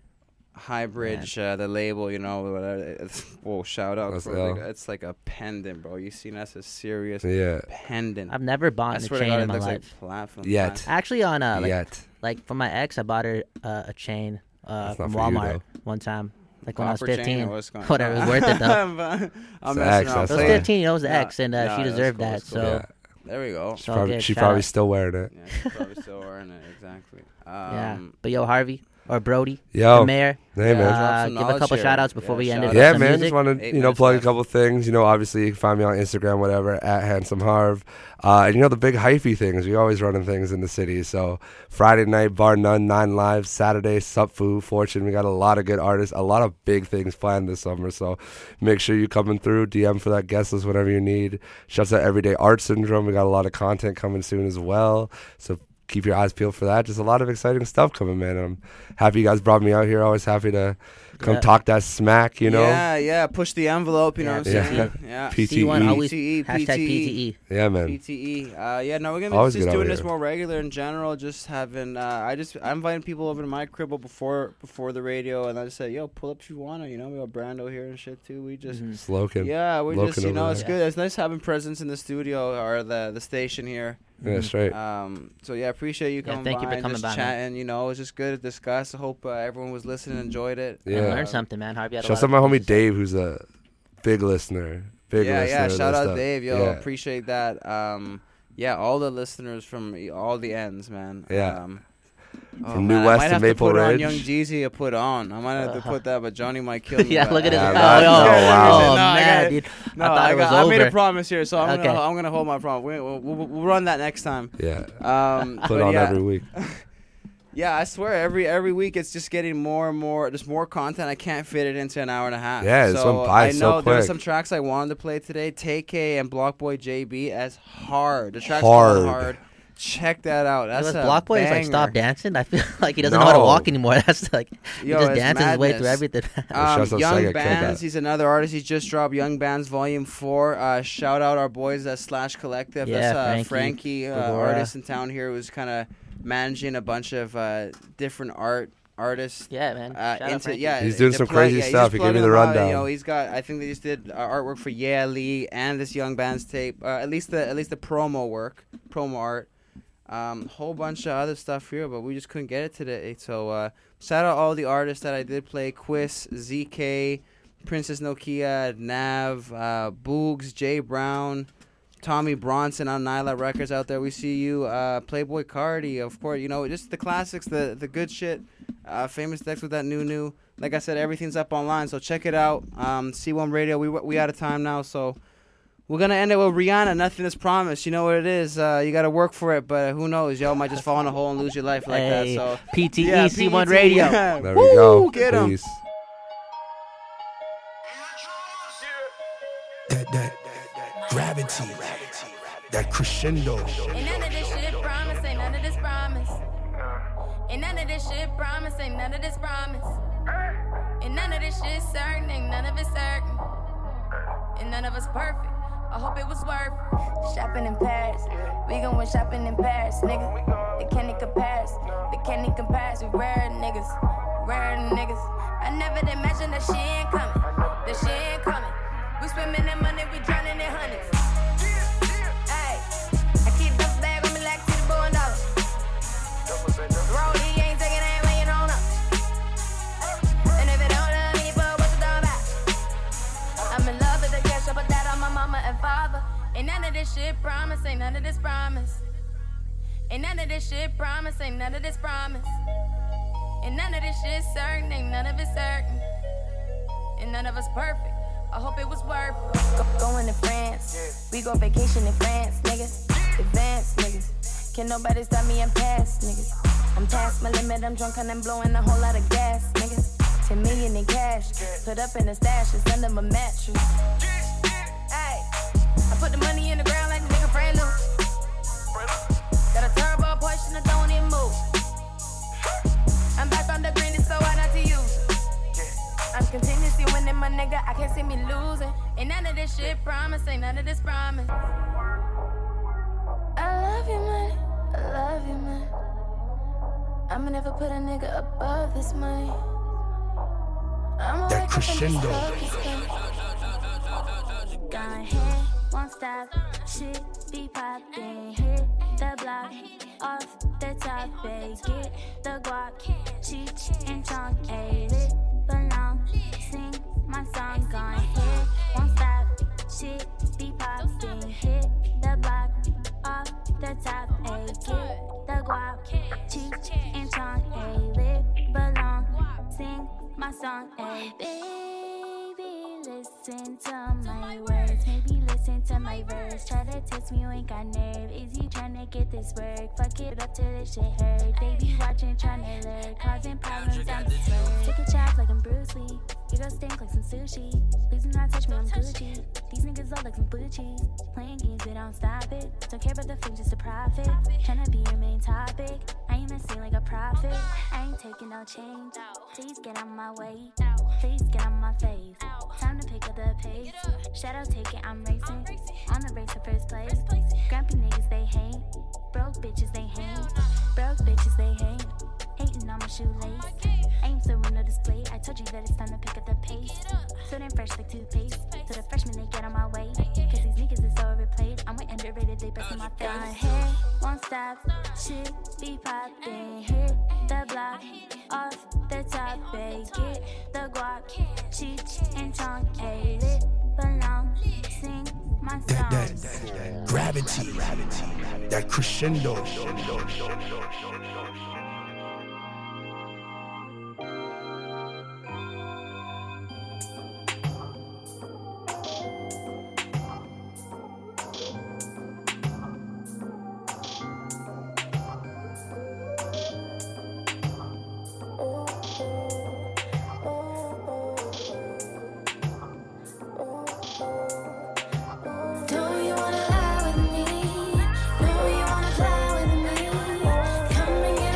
High Bridge, uh, the label, you know. Whatever. It's, whoa, shout out. That's For like, ill. it's like a pendant, bro. You seen that's a serious Yeah. pendant. I've never I bought a swear to chain God, in it my looks life. like platinum. Yet. Actually, on uh, like, Yet. like for my ex, I bought her uh, a chain uh, That's from not for you, Walmart though. one time. Like when I was Copper chain fifteen. or what's going- Whatever, it was worth it though. I'm It's messing the around. ex, that's I was fine. Play- fifteen, you know, it was the No, ex, and uh, no, she that's deserved cool, that. that's cool. So Yeah. There we go. It's She all probably, good. she Shout probably out. still wearing it. Yeah, she's probably still wearing it. Exactly. Um, yeah. But yo, Harvey or Brody, Yo. the mayor, Hey, man. Drop uh, some give a knowledge couple here. shout outs before Yeah, we end shout it. out. with Yeah, some man. music. Just want to, Eight you know, minutes plug left. a couple things. You know, obviously you can find me on Instagram, whatever, at Handsome Harv. Uh, and you know the big hyphy things. We always running things in the city. So Friday night, bar none, nine live. Saturday, Supfu, Fortune. We got a lot of good artists, a lot of big things planned this summer. So make sure you coming through. D M for that guest list whenever you need. Shouts out Everyday Art Syndrome. We got a lot of content coming soon as well. So keep your eyes peeled for that. Just a lot of exciting stuff coming, man. I'm happy you guys brought me out here. Always happy to come Yeah. talk that smack, you know? Yeah, yeah. Push the envelope. You know what I'm Yeah. saying? Yeah. P T E. C one always P T E, hashtag P T E. Yeah, man. P T E. Uh, yeah, no, we're gonna be Always just get doing over this here. more regular in general. Just having, uh, I just, I'm inviting people over to my cribble before before the radio, and I just say, yo, pull up if you wanna. You know, we got Brando here and shit too. We just, Mhm. Slokin. yeah, we just, Lokin you know, over it's there. good. It's nice having presence in the studio or the the station here. Yeah, straight. Um, so yeah, appreciate you Yeah, coming thank by you for and coming just by, man. chatting. You know, it was just good to discuss. I hope uh, everyone was listening, and enjoyed it. I Yeah. learned something, man. Harvey had a Shout lot out of my homie things to say. Dave, who's a big listener. Big yeah, listener. yeah. to Shout this out stuff. Dave, yo, Yeah. appreciate that. Um, yeah, all the listeners from e- all the ends, man. Yeah. Um, From man, New West I might to have Maple to put Ridge. on Young Jeezy to put on. I might have to Uh-huh. put that, but Johnny might kill me. Yeah, but- look at it. Yeah, Oh, that- yo, oh, wow. oh, No, I man, got- dude. No, I thought I, it was got, I made over. a promise here, so I'm Okay. gonna I'm gonna hold my promise. We, we'll, we'll, we'll run that next time. Yeah. Um, Put but on yeah, every week. Yeah, I swear every every week it's just getting more and more, just more content. I can't fit it into an hour and a half. Yeah, this so went by I so know there were quick. some tracks I wanted to play today. T K and Block Boy J B as hard. The track's Hard. called hard. Check that out. That's It was a Block Boy is like banger. stop dancing. I feel like he doesn't know how to No. walk anymore. That's like he Yo, just it's dances his way through madness. everything. Um, Shouts out Young Sega, killed Bands, that. he's another artist. He's just dropped Young Bands Volume Four. Uh, shout out our boys at Slash Collective. Yeah, That's uh, Frankie, Frankie, uh, Gregora. artist in town here, who's kind of managing a bunch of uh, different art artists. Yeah, man. Uh, Shout out into Frankie. yeah, He's doing to some plug- crazy yeah, he's stuff. just He gave me plugging the them out. rundown. You know, he's got. I think they just did uh, artwork for Yeah Lee and this Young Bands tape. Uh, at least the at least the promo work, promo art. Um, whole bunch of other stuff here, but we just couldn't get it today. So uh, shout out all the artists that I did play: Quiz, Z K, Princess Nokia, Nav, uh, Boogs, Jay Brown, Tommy Bronson on Nyla Records out there. We see you, uh, Playboy Cardi, of course. You know, just the classics, the the good shit. Uh, famous Dex with that new new. Like I said, everything's up online, so check it out. Um, C one Radio. We we out of time now, so. We're going to end it with Rihanna, Nothing Is Promised. You know what it is. Uh, you got to work for it, but who knows? Y'all might just fall in a hole and lose your life like Hey, that. So P T E, Yeah, C one P T E, Radio. yeah. There Woo, we go. Get 'em. Peace. That, that, gravity, that crescendo. Ain't none of this shit promise, ain't none of this promise. Ain't none of this shit promise, ain't none of this promise. Ain't none of this shit certain, ain't none of it certain. And none of us perfect, I hope it was worth shopping in Paris. We gon' win shopping in Paris, nigga. They can't even compare. They can't even compare. We rare niggas, rare niggas. I never imagined that she ain't coming, that she ain't coming. We swimming in money, we drowning in hundreds. Ayy, I keep this bag on me like to the boy and dollar. Roll, he ain't taking that when you don't know. And if it don't love me, but what you talking about? I'm in love with the cash, I put that on my mama and father. Ain't none of this shit promise, ain't none of this promise. Ain't none of this shit promise, ain't none of this promise. And none of this shit certain, ain't none of it certain. And none of us perfect, I hope it was worth Go, going to France, we go vacation in France, niggas. Advanced, niggas. Can't nobody stop me, I'm past, niggas. I'm past my limit, I'm drunk and I'm blowing a whole lot of gas, niggas. Ten million in cash, put up in the stash, it's under my mattress. Ay, I put the money in the ground like a nigga brand new. Got a turbo Porsche and I don't even move. I'm back on the green, it's so hard not to use. I'm continuously winning, my nigga, I can't see me losing. Ain't none of this shit promise, ain't none of this promise. I love you, man, I love you, man. I'ma never put a nigga above this money. That crescendo. Gone hit, won't stop, shit be poppin'. Hit the block, off the top, babe. Get the guac, cheech and chunk, ayy. Lit, belong, sing my song. Gone hit, won't stop, shit be poppin'. Hit the block, off the top, ayy. Get the guac, cheech and chunk, ayy. Lit, belong, sing my song, ayy. Baby, listen to my words. Maybe listen to my verse. Try to test me, you ain't got nerve. Is you tryna get this work? Fuck it up till this shit hurt. Baby watching, tryna lurk, causing problems on the swerve. Take a chop like I'm Bruce Lee. You gon' stink like some sushi. Please do not touch me, I'm Gucci. These niggas all like some blue cheese. Playing games, but don't stop it. Don't care about the fame, just a profit. Tryna be your main topic. I ain't messing like a prophet. I ain't taking no change. Please get on my way. Please get on my face. Time to pick up the pace. Shadow take it, I'm racing. On the race for first place. Grumpy niggas, they hate. Broke bitches, they hate. Broke bitches, they hate. Hating on my shoelace. Aim so we no display. I told you that it's time to pick up the pace. Feeling fresh like toothpaste. So the freshmen, they get on my way. Cause these niggas is so overplayed. I'm way underrated, they bust in my face. Gone hit, won't stop, shit be poppin'. Hit the block, off the top, babe. Get the guac, cheech and chunk, ayy. Lit, belong, sing my song. That, that, that gravity, that crescendo. Do you wanna lie with me? Do you wanna fly with me? Come and get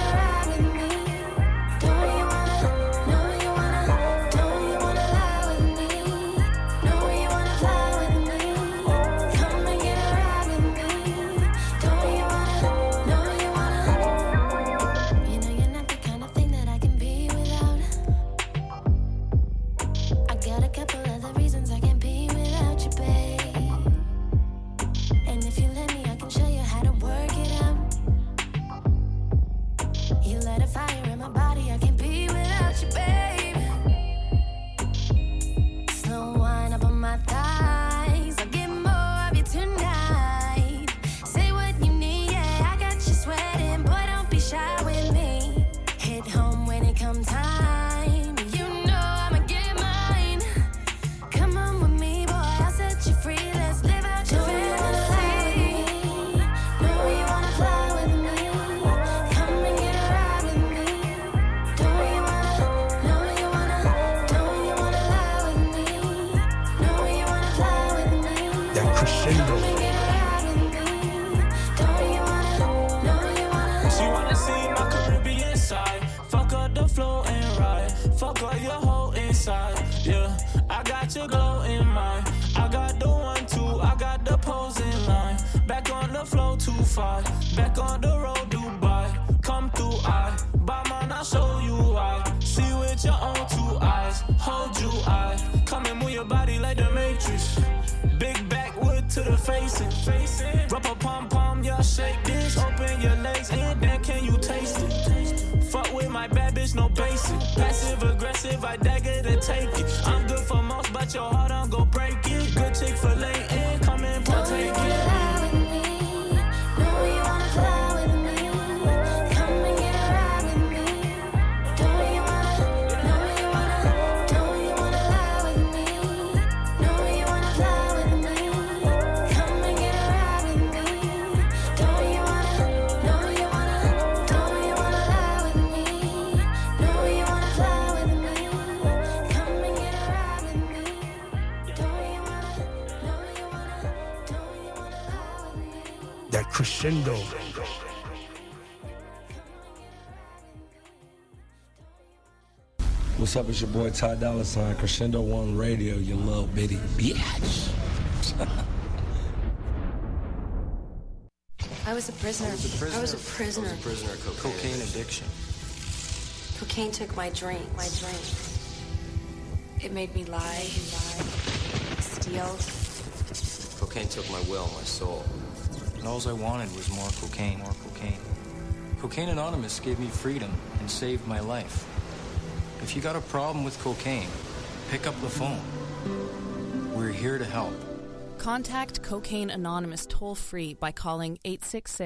five. Back on the road, Dubai. Come through, I buy mine, I'll show you why. See with your own two eyes, hold you, I come and move your body like the Matrix. Big backwood to the facing, facing. Rub a pom pom, yeah, shake this. Open your legs and then can you taste it? Fuck with my bad bitch, no basic. Passive aggressive, I dagger to take it. I'm good for most, but your heart I'm gon' break it. Good Chick-fil-A and come and partake it. That crescendo. What's up, it's your boy Ty Dolla Sign, Crescendo One Radio, you little bitty bitch. I was a prisoner. I was a prisoner. I was a prisoner. I was a prisoner of cocaine, cocaine addiction. Cocaine took my drink. My drink. It made me lie, steal. Cocaine took my will, my soul. And all I wanted was more cocaine, more cocaine. Cocaine Anonymous gave me freedom and saved my life. If you got a problem with cocaine, pick up the phone. We're here to help. Contact Cocaine Anonymous toll-free by calling eight six six